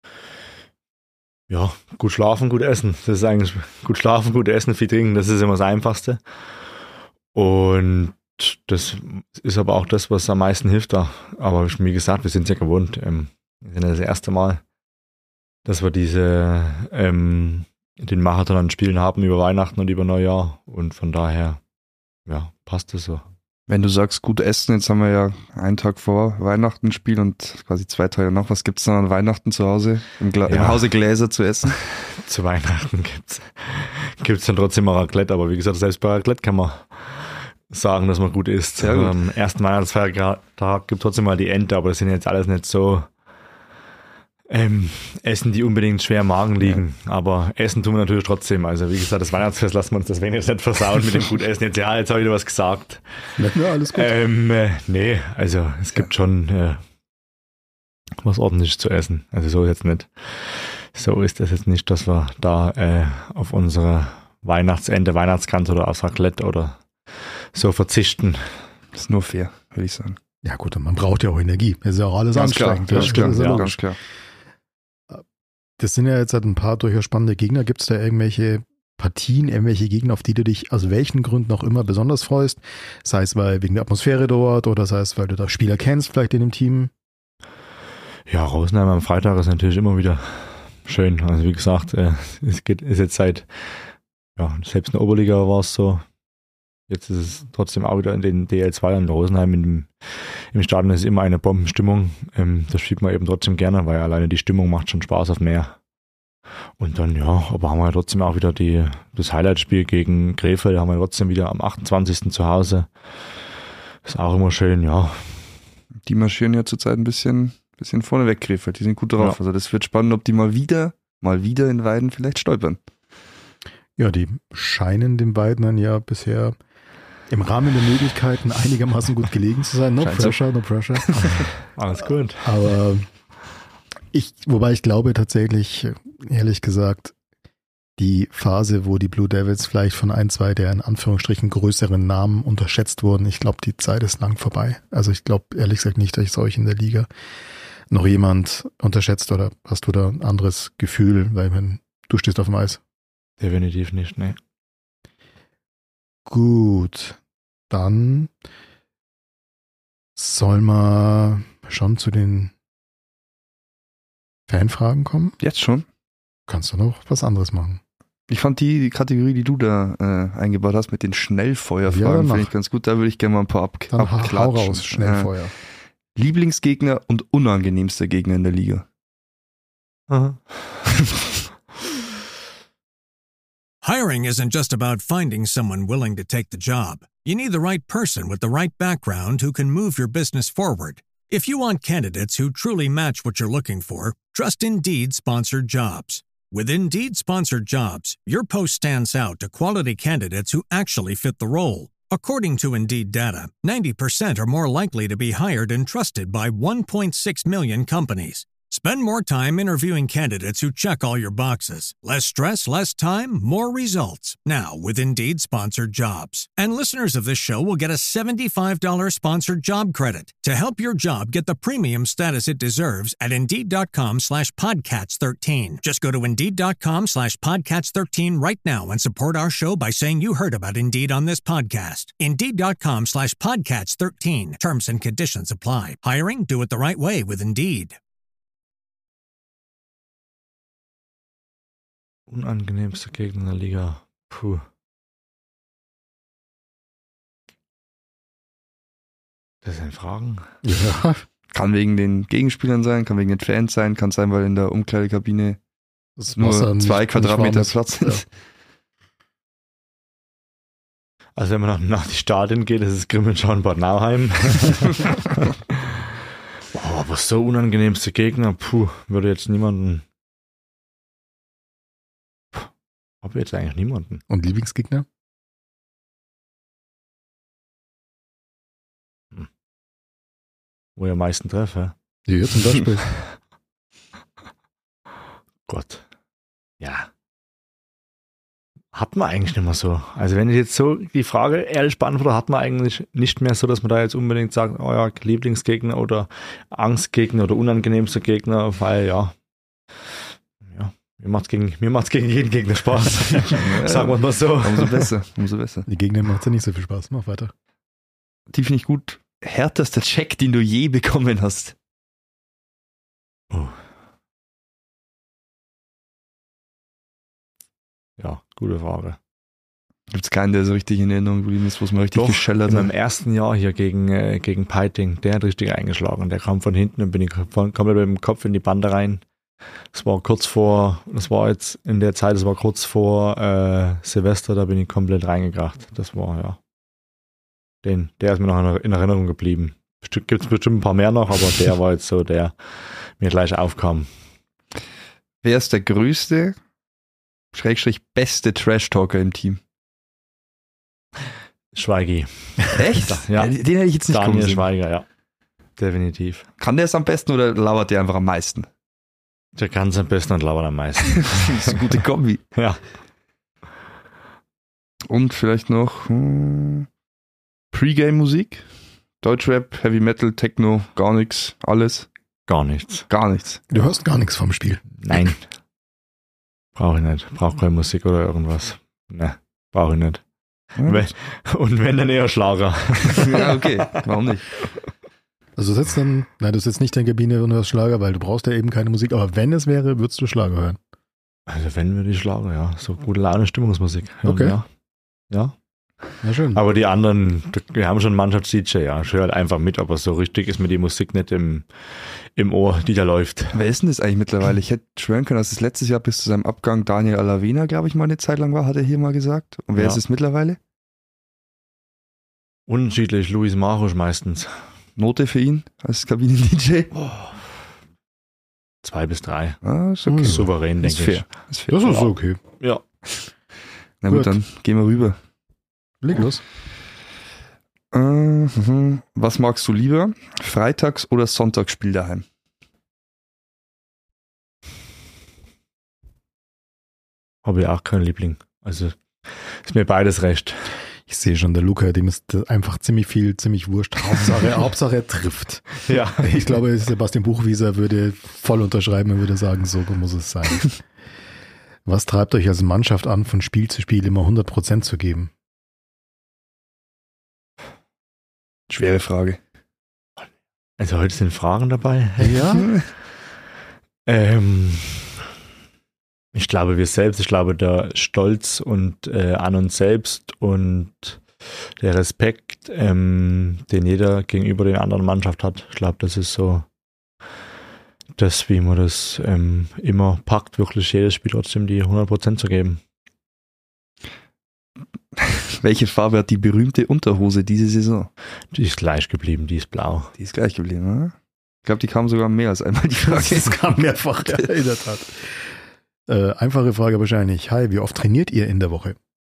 Ja, gut schlafen, gut essen. Das ist eigentlich gut schlafen, gut essen, viel trinken. Das ist immer das Einfachste. Und das ist aber auch das, was am meisten hilft da. Aber wie gesagt, wir sind es ja gewohnt. Wir sind ja das erste Mal, dass wir den Marathon an Spielen haben über Weihnachten und über Neujahr. Und von daher, ja, passt das so. Wenn du sagst, gut essen, jetzt haben wir ja einen Tag vor Weihnachten ein Spiel und quasi 2 Tage nach. Was gibt's dann an Weihnachten zu Hause? Im Hause Gläser zu essen? Zu Weihnachten gibt's dann trotzdem mal Raclette, aber wie gesagt, selbst bei Raclette kann man sagen, dass man gut isst. Sehr gut. Am ersten Weihnachtsfeiertag gibt trotzdem mal die Ente, aber das sind jetzt alles nicht so Essen, die unbedingt schwer im Magen liegen. Ja. Aber essen tun wir natürlich trotzdem. Also wie gesagt, das Weihnachtsfest lassen wir uns deswegen jetzt nicht versauen mit dem gut Essen. Jetzt habe ich wieder was gesagt. Ja, alles gut. Nee, also es gibt schon was Ordentliches zu essen. Also so jetzt nicht. So ist das jetzt nicht, dass wir da auf unsere Weihnachtsgans oder aufs Raclette oder so verzichten. Das ist nur fair, würde ich sagen. Ja gut, und man braucht ja auch Energie. Das ist ja auch alles ganz anstrengend. Klar, ganz klar. Das sind ja jetzt halt ein paar durchaus spannende Gegner. Gibt es da irgendwelche Partien, irgendwelche Gegner, auf die du dich aus welchen Gründen auch immer besonders freust? Sei es wegen der Atmosphäre dort oder sei es, weil du da Spieler kennst vielleicht in dem Team? Ja, Rosenheim am Freitag ist natürlich immer wieder schön. Also wie gesagt, ist jetzt seit, selbst in der Oberliga war es so. Jetzt ist es trotzdem auch wieder in den DL2 in Rosenheim im Stadion ist immer eine Bombenstimmung. Das spielt man eben trotzdem gerne, weil alleine die Stimmung macht schon Spaß auf mehr. Und dann, aber haben wir ja trotzdem auch wieder das Highlight-Spiel gegen Krefeld, haben wir trotzdem wieder am 28. zu Hause. Ist auch immer schön, ja. Die marschieren ja zurzeit ein bisschen vorne weg, Krefeld. Die sind gut drauf. Ja. Also das wird spannend, ob die mal wieder in Weiden vielleicht stolpern. Ja, die scheinen den Weidnern ja bisher im Rahmen der Möglichkeiten einigermaßen gut gelegen zu sein. No pressure. Alles gut. Aber wobei ich glaube tatsächlich, ehrlich gesagt, die Phase, wo die Blue Devils vielleicht von ein, zwei der in Anführungsstrichen größeren Namen unterschätzt wurden, ich glaube, die Zeit ist lang vorbei. Also ich glaube ehrlich gesagt nicht, dass euch in der Liga noch jemand unterschätzt oder hast du da ein anderes Gefühl, weil du stehst auf dem Eis? Definitiv nicht, ne. Gut, dann sollen wir schon zu den Fanfragen kommen? Jetzt schon? Kannst du noch was anderes machen? Ich fand die Kategorie, die du da eingebaut hast mit den Schnellfeuerfragen, finde ich ganz gut. Da würde ich gerne mal ein paar abklatschen. Hau raus, Schnellfeuer. Lieblingsgegner und unangenehmster Gegner in der Liga. Aha. Hiring isn't just about finding someone willing to take the job. You need the right person with the right background who can move your business forward. If you want candidates who truly match what you're looking for, trust Indeed-sponsored jobs. With Indeed-sponsored jobs, your post stands out to quality candidates who actually fit the role. According to Indeed data, 90% are more likely to be hired and trusted by 1.6 million companies. Spend more time interviewing candidates who check all your boxes. Less stress, less time, more results. Now, with Indeed-sponsored jobs. And listeners of this show will get a $75 sponsored job credit to help your job get the premium status it deserves at Indeed.com/Podcats13. Just go to Indeed.com/Podcats13 right now and support our show by saying you heard about Indeed on this podcast. Indeed.com/Podcats13. Terms and conditions apply. Hiring? Do it the right way with Indeed. Unangenehmster Gegner in der Liga. Puh. Das sind Fragen. Ja. Kann wegen den Gegenspielern sein, kann wegen den Fans sein, kann sein, weil in der Umkleidekabine nur 2 Quadratmeter Platz ist. Ja. Also wenn man nach die Stadien geht, ist es Grimmenschau und Bad Nauheim. Wow, aber so unangenehmste Gegner, würde jetzt niemanden. Habe jetzt eigentlich niemanden. Und Lieblingsgegner? Wo ich am meisten treffe. Ja, zum Beispiel. Gott. Ja. Hat man eigentlich nicht mehr so. Also wenn ich jetzt so die Frage ehrlich beantworte, hat man eigentlich nicht mehr so, dass man da jetzt unbedingt sagt, oh ja, Lieblingsgegner oder Angstgegner oder unangenehmster Gegner, weil mir macht's gegen jeden Gegner Spaß. Sagen wir mal so. Umso besser. Die Gegner macht ja nicht so viel Spaß. Mach weiter. Die finde ich gut. Härtester Check, den du je bekommen hast. Oh. Ja, gute Frage. Gibt's keinen, der so richtig in Erinnerung geblieben ist, wo es mal richtig geschellert hat? Im ersten Jahr hier gegen Peiting, der hat richtig eingeschlagen. Der kam von hinten und bin ich komplett mit dem Kopf in die Bande rein. Das war kurz vor Silvester, da bin ich komplett reingekracht. Das war, der ist mir noch in Erinnerung geblieben. Gibt es bestimmt ein paar mehr noch, aber der war jetzt so, der mir gleich aufkam. Wer ist der größte, / beste Trash-Talker im Team? Schweigi. Echt? Ja. Den hätte ich jetzt nicht kommen Daniel sehen. Schweiger, ja. Definitiv. Kann der es am besten oder lauert der einfach am meisten? Der kann es am besten und lauert am meisten. Das ist eine gute Kombi. Ja. Und vielleicht noch Pre-Game-Musik? Deutschrap, Heavy Metal, Techno, gar nichts, alles? Gar nichts. Gar nichts. Du hörst gar nichts vom Spiel. Nein. Brauche ich nicht. Brauche keine Musik oder irgendwas. Ne, brauche ich nicht. Und wenn, dann eher Schlager. Ja, okay. Warum nicht? Also du sitzt nicht in der Kabine und hörst Schlager, weil du brauchst ja eben keine Musik. Aber wenn es wäre, würdest du Schlager hören. Also wenn, würde ich Schlager, ja. So gute Laune, Stimmungsmusik hören, Okay. ja. Ja. Ja, schön. Aber die anderen, wir haben schon Mannschafts-DJ, ja. Ich höre halt einfach mit, aber so richtig ist mir die Musik nicht im Ohr, die da läuft. Wer ist denn das eigentlich mittlerweile? Ich hätte schwören können, dass es letztes Jahr bis zu seinem Abgang Daniel Alavena, glaube ich, mal eine Zeit lang war, hat er hier mal gesagt. Und wer Ja. ist es mittlerweile? Unterschiedlich, Luis Marusch meistens. Note für ihn als Kabinen-DJ? 2 bis 3. Ah, ist okay. Souverän, Ist denke fair. Ist fair. Das ist okay. ich. Ja. Na gut, Gut. dann gehen wir rüber. Leg los. Was magst du lieber? Freitags- oder Sonntagsspiel daheim? Habe ich auch keinen Liebling. Also ist mir beides recht. Ich sehe schon, der Luca, dem ist einfach ziemlich wurscht. Hauptsache er trifft. Ja. Ich glaube, Sebastian Buchwieser würde voll unterschreiben und würde sagen, so muss es sein. Was treibt euch als Mannschaft an, von Spiel zu Spiel immer 100% zu geben? Schwere Frage. Also heute sind Fragen dabei. Ja? Ich glaube, der Stolz und an uns selbst und der Respekt, den jeder gegenüber der anderen Mannschaft hat. Ich glaube, das ist so das, wie man das immer packt, wirklich jedes Spiel trotzdem die 100% zu geben. Welche Farbe hat die berühmte Unterhose diese Saison? Die ist gleich geblieben, die ist blau. Die ist gleich geblieben, oder? Ich glaube, die kam sogar mehr als einmal die Frage. Das kam mehrfach, ja, in der Tat. Einfache Frage wahrscheinlich. Hi, wie oft trainiert ihr in der Woche?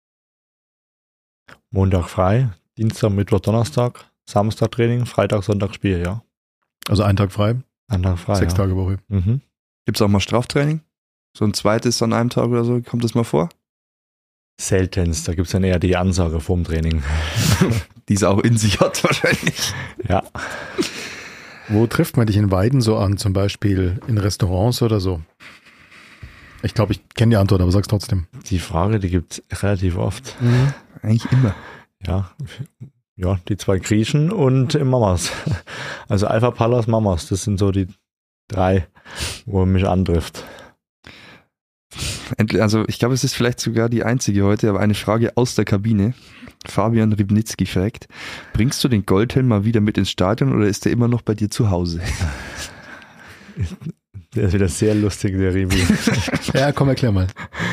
Montag frei, Dienstag, Mittwoch, Donnerstag, Samstag Training, Freitag, Sonntag Spiel, ja. Also einen Tag frei, Ein Tag frei, 6 ja. Tage Woche. Mhm. Gibt es auch mal Straftraining? So ein zweites an einem Tag oder so? Kommt das mal vor? Seltenst, da gibt es dann eher die Ansage vorm Training. Die es auch in sich hat wahrscheinlich. Ja. Wo trifft man dich in Weiden so an? Zum Beispiel in Restaurants oder so? Ich glaube, ich kenne die Antwort, aber sag's trotzdem. Die Frage, die gibt es relativ oft. Eigentlich immer. Ja, die 2 Griechen und Mamas. Also Alpha Pallas, Mamas, das sind so die 3, wo man mich antrifft. Also ich glaube, es ist vielleicht sogar die einzige heute, aber eine Frage aus der Kabine. Fabian Ribnitzki fragt, bringst du den Goldhelm mal wieder mit ins Stadion oder ist der immer noch bei dir zu Hause? Der ist wieder sehr lustig, der Ribi. Ja, komm, erklär mal.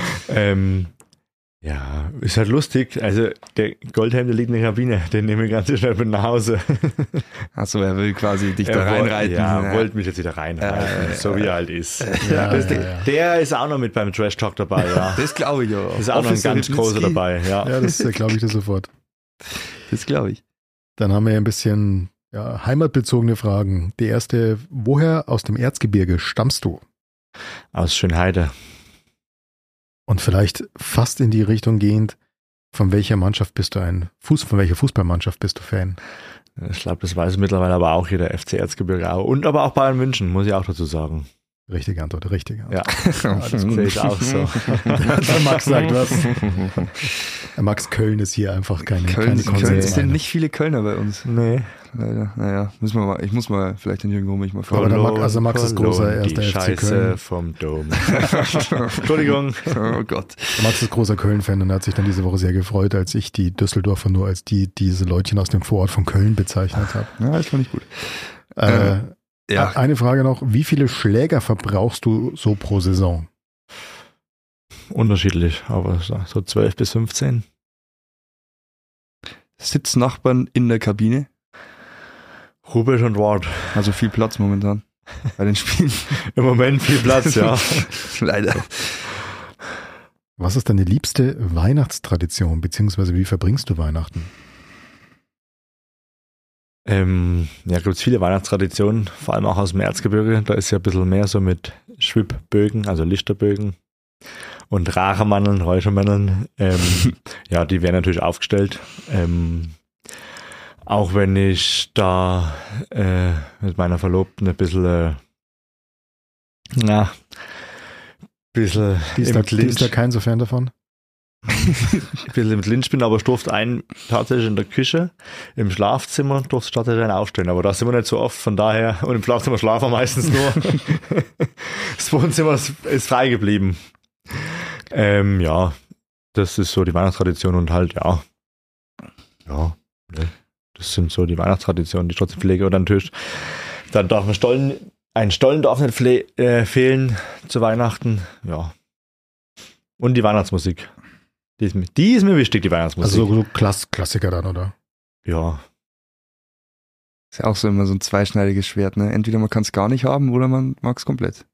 Ja, ist halt lustig. Also der Goldhelm, der liegt in der Kabine, den nehme ich ganz schnell mit nach Hause. Achso, er will quasi dich da Er reinreiten. wollte mich jetzt wieder reinreiten, so wie er halt ist. Ja, Der ist auch noch mit beim Trash Talk dabei, ja. Das glaube ich auch. Ist auch noch ein ganz großer dabei, ja. Ja, das glaube ich dir sofort. Das glaube ich. Dann haben wir ein bisschen heimatbezogene Fragen. Die erste, woher aus dem Erzgebirge stammst du? Aus Schönheide. Und vielleicht fast in die Richtung gehend, von welcher Mannschaft bist du von welcher Fußballmannschaft bist du Fan? Ich glaube, das weiß mittlerweile aber auch jeder FC Erzgebirge auch. Und aber auch Bayern München, muss ich auch dazu sagen. Richtige Antwort, richtige Antwort. Ja, das sehe ich auch so. Der Max sagt was. Der Max Köln ist hier einfach keine Köln sind Konsensmeinung. nicht viele Kölner bei uns. Nee. Leider. Naja, ich muss mal vielleicht den Jürgen mich mal Aber fragen. der Max ist großer die erster FC Scheiße Köln. vom Dom. Entschuldigung. Oh Gott. Der Max ist großer Köln-Fan und hat sich dann diese Woche sehr gefreut, als ich die Düsseldorfer nur als diese Leutchen aus dem Vorort von Köln bezeichnet habe. Ja, das fand ich gut. Ja. Eine Frage noch, wie viele Schläger verbrauchst du so pro Saison? Unterschiedlich, aber so 12 bis 15. Sitznachbarn in der Kabine. Rubisch und Ward. Also viel Platz momentan. bei den Spielen. Im Moment viel Platz, ja. Leider. Was ist deine liebste Weihnachtstradition, beziehungsweise wie verbringst du Weihnachten? Ja, gibt es viele Weihnachtstraditionen, vor allem auch aus dem Erzgebirge. Da ist ja ein bisschen mehr so mit Schwibbögen, also Lichterbögen und Rachermanneln, Räuchermanneln. Ja, die werden natürlich aufgestellt. Auch wenn ich da mit meiner Verlobten ein bisschen, Die ist da kein so Fan davon? ein bisschen mit Lynch bin, aber ich durfte einen tatsächlich in der Küche, im Schlafzimmer durfte ich tatsächlich einen aufstellen, aber da sind wir nicht so oft, von daher, und im Schlafzimmer schlafen wir meistens nur. Das Wohnzimmer ist frei geblieben. Ja, das ist so die Weihnachtstradition und halt, ja, das sind so die Weihnachtstraditionen, die ich trotzdem pflege. Und dann natürlich, dann darf ein Stollen darf nicht fehlen zu Weihnachten, ja. Und die Weihnachtsmusik. Die ist mir wichtig, die Weihnachtsmusik. Also so Klassiker dann, oder? Ja. Ist ja auch so immer so ein zweischneidiges Schwert, ne? Entweder man kann es gar nicht haben oder man mag es komplett.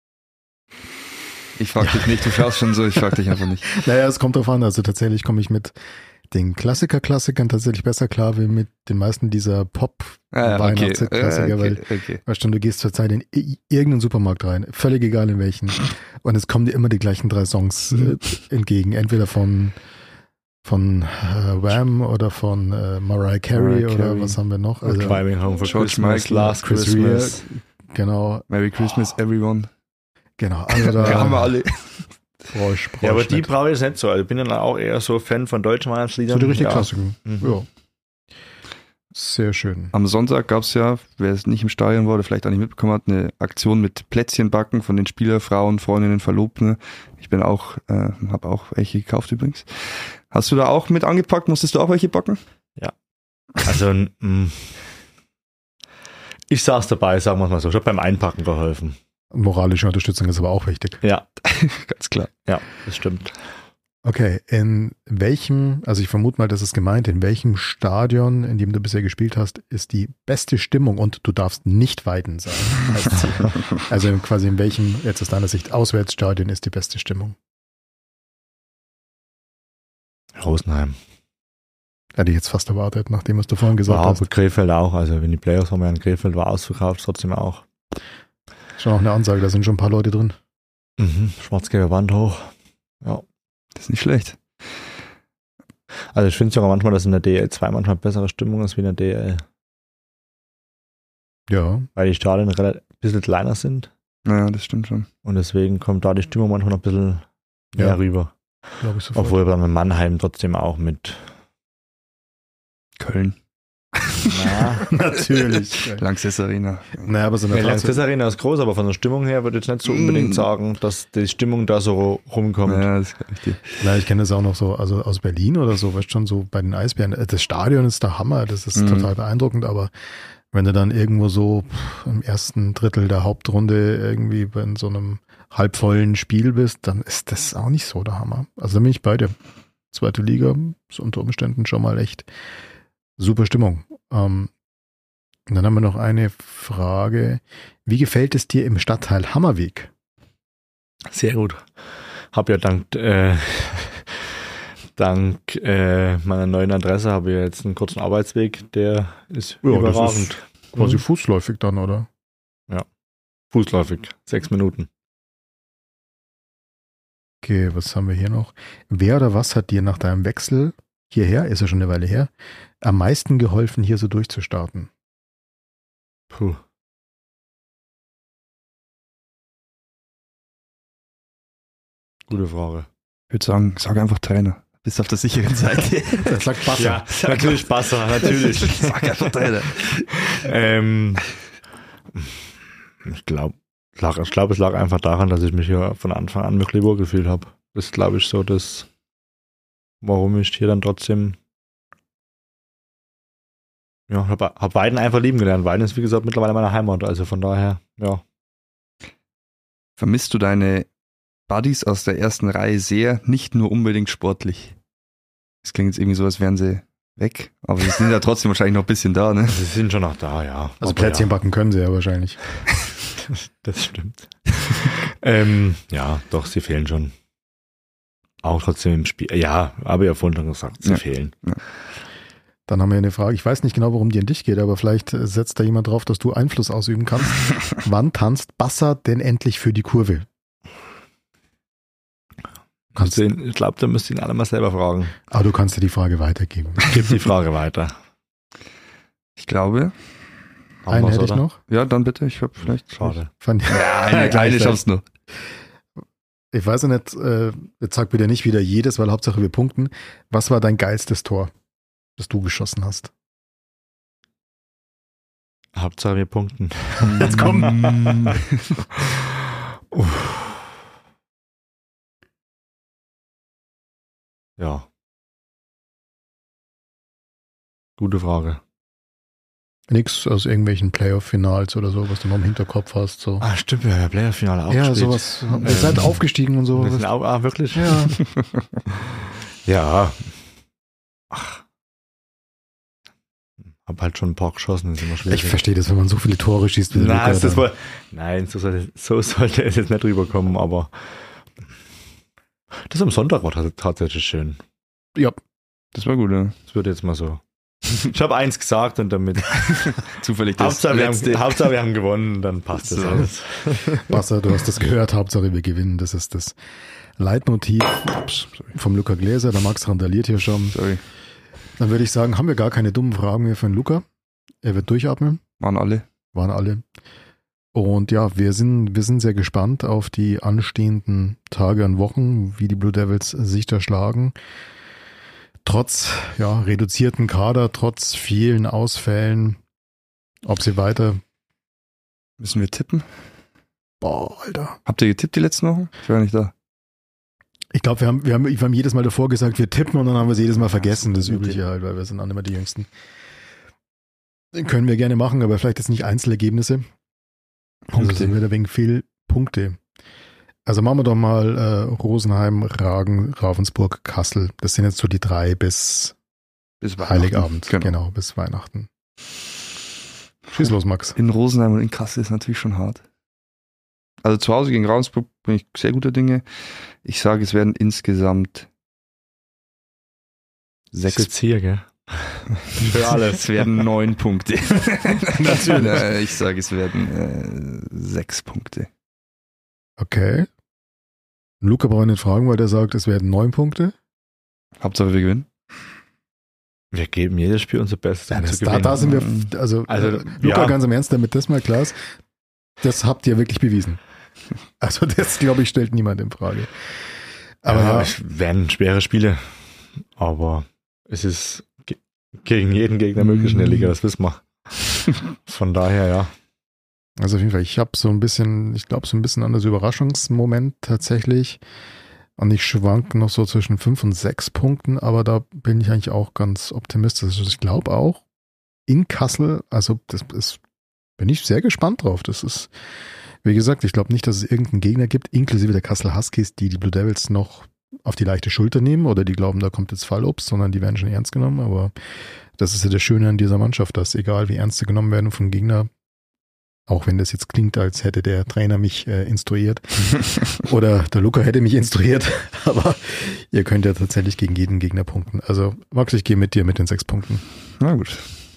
Ich frag dich nicht, du schaust schon so, ich frag dich einfach nicht. Naja, es kommt drauf an. Also tatsächlich komme ich mit den Klassikern tatsächlich besser klar, wie mit den meisten dieser Pop-Weihnachtsklassiker, weil weißt du, du gehst zurzeit in irgendeinen Supermarkt rein, völlig egal in welchen, und es kommen dir immer die gleichen 3 Songs entgegen, entweder von Wham oder von Mariah Carey oder was haben wir noch? Also Driving Home for George Christmas, Michael, Last Christmas. Genau. Merry Christmas, everyone. Genau. Also da haben wir alle. Ja, aber die brauche ich jetzt nicht so. Also ich bin dann auch eher so Fan von deutschen Weihnachtsliedern. So die richtig ja. Klassiken. Ja. Sehr schön. Am Sonntag gab es ja, wer es nicht im Stadion war oder vielleicht auch nicht mitbekommen hat, eine Aktion mit Plätzchenbacken von den Spielerfrauen, Freundinnen, Verlobten. Ich bin auch, habe auch welche gekauft übrigens. Hast du da auch mit angepackt? Musstest du auch welche backen? Ja. Also ich saß dabei, sagen wir es mal so. Ich habe beim Einpacken geholfen. Moralische Unterstützung ist aber auch wichtig. Ja, ganz klar. Ja, das stimmt. Okay, in welchem, also ich vermute mal, das ist gemeint, in welchem Stadion, in dem du bisher gespielt hast, ist die beste Stimmung und du darfst nicht Weiden sein. Also quasi in welchem, jetzt aus deiner Sicht, Auswärtsstadion ist die beste Stimmung? Rosenheim. Hätte ich jetzt fast erwartet, nachdem was du vorhin gesagt hast. Aber Krefeld auch, also wenn die Playoffs waren, in Krefeld war ausverkauft, trotzdem auch. Schon auch eine Ansage, da sind schon ein paar Leute drin. Schwarz-gelbe Wand hoch. Ja. Das ist nicht schlecht. Also ich finde sogar manchmal, dass in der DL2 manchmal bessere Stimmung ist wie in der DL. Ja. Weil die Stadien ein bisschen kleiner sind. Naja, das stimmt schon. Und deswegen kommt da die Stimmung manchmal noch ein bisschen mehr rüber. Glaube ich sofort. Obwohl dann mit Mannheim trotzdem auch mit Köln. Ja, natürlich. Lanxess Arena. Naja, aber so eine Lanxess Arena ist groß, aber von der Stimmung her würde ich jetzt nicht so unbedingt sagen, dass die Stimmung da so rumkommt. Ja, das ist richtig. Na, ich kenne das auch noch so, also aus Berlin oder so, weißt schon, so bei den Eisbären. Das Stadion ist der Hammer, das ist total beeindruckend, aber wenn du dann irgendwo so im ersten Drittel der Hauptrunde irgendwie in so einem halbvollen Spiel bist, dann ist das auch nicht so der Hammer. Also da bin ich bei dir. Zweite Liga ist unter Umständen schon mal echt super Stimmung. Und dann haben wir noch eine Frage. Wie gefällt es dir im Stadtteil Hammerweg? Sehr gut. Habe ja dank meiner neuen Adresse habe ich jetzt einen kurzen Arbeitsweg, der ist überragend. Das ist quasi fußläufig dann, oder? Ja, fußläufig. 6 Minuten. Okay, was haben wir hier noch? Wer oder was hat dir nach deinem Wechsel hierher, ist ja schon eine Weile her, am meisten geholfen, hier so durchzustarten? Puh. Gute Frage. Ich würde sagen, sag einfach Trainer. Bist auf der sicheren Seite. Das sagt Basser. Ja, natürlich Basser, natürlich. Sag einfach Trainer. Ich glaube, es lag einfach daran, dass ich mich hier von Anfang an wirklich wohl gefühlt habe. Das ist, glaube ich, so das, warum ich hier dann trotzdem hab Weiden einfach lieben gelernt. Weiden ist, wie gesagt, mittlerweile meine Heimat, also von daher, ja. Vermisst du deine Buddies aus der ersten Reihe sehr, nicht nur unbedingt sportlich? Das klingt jetzt irgendwie so, als wären sie weg, aber sie sind ja trotzdem wahrscheinlich noch ein bisschen da, ne? Sie sind schon noch da, ja. Also Plätzchen backen können sie ja wahrscheinlich. Das stimmt. Ja, doch, sie fehlen schon. Auch trotzdem im Spiel. Ja, habe ich ja vorhin schon gesagt, sie fehlen. Ja. Dann haben wir eine Frage. Ich weiß nicht genau, worum die an dich geht, aber vielleicht setzt da jemand drauf, dass du Einfluss ausüben kannst. Wann tanzt Bassa denn endlich für die Kurve? Ich glaube, da müsst ihr ihn alle mal selber fragen. Aber du kannst dir die Frage weitergeben. Gib die Frage weiter. Ich glaube. Einen hätte ich noch. Ja, dann bitte. Ich habe vielleicht. Schade. Ja, eine schaffst du noch. Ich weiß ja nicht, jetzt sag bitte nicht wieder jedes, weil Hauptsache wir punkten. Was war dein geilstes Tor, das du geschossen hast? Hauptsache wir punkten. Jetzt komm. Ja. Gute Frage. Nix aus irgendwelchen Playoff-Finals oder so, was du noch im Hinterkopf hast. So. Ah, stimmt, wir haben ja Playoff-Finale auch Ja, gespielt. sowas. Ihr seid aufgestiegen und so. Wir sind auch, wirklich? Ja. Ja. Ach. Hab halt schon ein paar geschossen, das ist immer schwierig. Ich verstehe das, wenn man so viele Tore schießt. Wie Nein, Luca, nein, so sollte es jetzt nicht rüberkommen, aber das am Sonntag war tatsächlich schön. Ja. Das war gut, ja. Das würde jetzt mal so. Ich habe 1 gesagt und damit Zufällig das Hauptsache letzte. wir haben gewonnen, dann passt das So. alles. Bassa, du hast das gehört, Hauptsache wir gewinnen. Das ist das Leitmotiv vom Luca Gläser. Der Max randaliert hier schon. Sorry. Dann würde ich sagen, haben wir gar keine dummen Fragen mehr für den Luca. Er wird durchatmen. Waren alle. Waren alle. Und ja, wir sind sehr gespannt auf die anstehenden Tage und Wochen, wie die Blue Devils sich da schlagen. Trotz reduzierten Kader, trotz vielen Ausfällen, ob sie weiter... Müssen wir tippen? Boah, Alter. Habt ihr getippt die letzten Wochen? Ich war nicht da. Ich glaube, wir haben jedes Mal davor gesagt, wir tippen und dann haben wir es jedes Mal vergessen. Das Übliche halt, weil wir sind dann immer die Jüngsten. Den können wir gerne machen, aber vielleicht jetzt nicht Einzelergebnisse. Punkte. Also sind wir da wegen viel Punkte. Also machen wir doch mal Rosenheim, Ragen, Ravensburg, Kassel. Das sind jetzt so die 3 bis Heiligabend. Genau, bis Weihnachten. Schieß los, Max. In Rosenheim und in Kassel ist natürlich schon hart. Also zu Hause gegen Ravensburg bin ich sehr guter Dinge. Ich sage, es werden insgesamt 6 Jetzt hier, gell? Für alles. Es werden 9 Punkte. Natürlich. Ich sage, es werden 6 Punkte. Okay. Luca braucht nicht fragen, weil der sagt, es werden 9 Punkte. Hauptsache wir gewinnen. Wir geben jedes Spiel unser Bestes, Ja, um zu gewinnen. da sind wir, Luca, ganz im Ernst, damit das mal klar ist, das habt ihr wirklich bewiesen. Also das, glaube ich, stellt niemand in Frage. Aber es werden schwere Spiele, aber es ist gegen jeden Gegner möglich in der Liga, das wissen wir. Von daher, ja. Also auf jeden Fall, ich glaube so ein bisschen an das Überraschungsmoment tatsächlich. Und ich schwank noch so zwischen 5 und 6 Punkten, aber da bin ich eigentlich auch ganz optimistisch. Also ich glaube auch in Kassel, also bin ich sehr gespannt drauf. Das ist, wie gesagt, ich glaube nicht, dass es irgendeinen Gegner gibt, inklusive der Kassel Huskies, die Blue Devils noch auf die leichte Schulter nehmen oder die glauben, da kommt jetzt Fallobst, sondern die werden schon ernst genommen. Aber das ist ja das Schöne an dieser Mannschaft, dass egal wie ernst sie genommen werden vom Gegner, auch wenn das jetzt klingt, als hätte der Trainer mich instruiert oder der Luca hätte mich instruiert, aber ihr könnt ja tatsächlich gegen jeden Gegner punkten. Also Max, ich gehe mit dir mit den 6 Punkten. Na gut.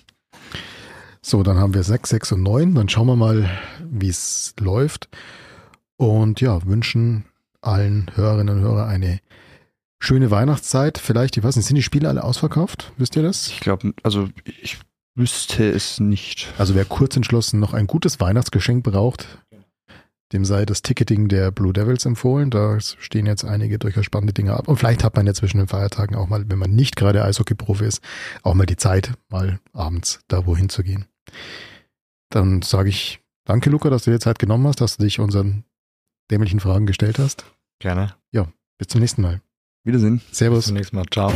So, dann haben wir 6, 6 und 9. Dann schauen wir mal, wie es läuft. Und ja, wünschen allen Hörerinnen und Hörern eine schöne Weihnachtszeit. Vielleicht, ich weiß nicht, sind die Spiele alle ausverkauft? Wisst ihr das? Ich glaube, also ich wüsste es nicht. Also wer kurz entschlossen noch ein gutes Weihnachtsgeschenk braucht, dem sei das Ticketing der Blue Devils empfohlen. Da stehen jetzt einige durchaus spannende Dinge ab. Und vielleicht hat man ja zwischen den Feiertagen auch mal, wenn man nicht gerade Eishockey-Profi ist, auch mal die Zeit, mal abends da wohin zu gehen. Dann sage ich danke, Luca, dass du dir Zeit genommen hast, dass du dich unseren dämlichen Fragen gestellt hast. Gerne. Ja, bis zum nächsten Mal. Wiedersehen. Bis Servus. zum nächsten Mal. Ciao.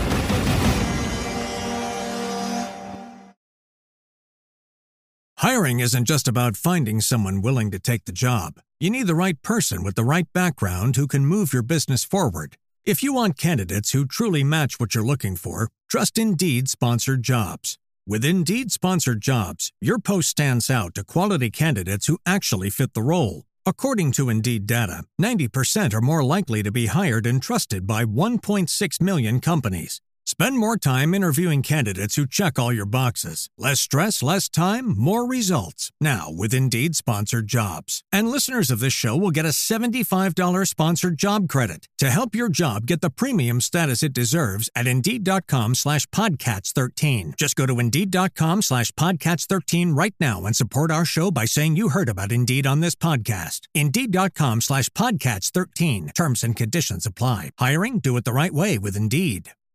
Hiring isn't just about finding someone willing to take the job. You need the right person with the right background who can move your business forward. If you want candidates who truly match what you're looking for, trust Indeed sponsored jobs. With Indeed-sponsored jobs, your post stands out to quality candidates who actually fit the role. According to Indeed data, 90% are more likely to be hired and trusted by 1.6 million companies. Spend more time interviewing candidates who check all your boxes. Less stress, less time, more results. Now, with Indeed-sponsored jobs. And listeners of this show will get a $75 sponsored job credit to help your job get the premium status it deserves at Indeed.com/Podcats13. Just go to Indeed.com/Podcats13 right now and support our show by saying you heard about Indeed on this podcast. Indeed.com/Podcats13. Terms and conditions apply. Hiring? Do it the right way with Indeed.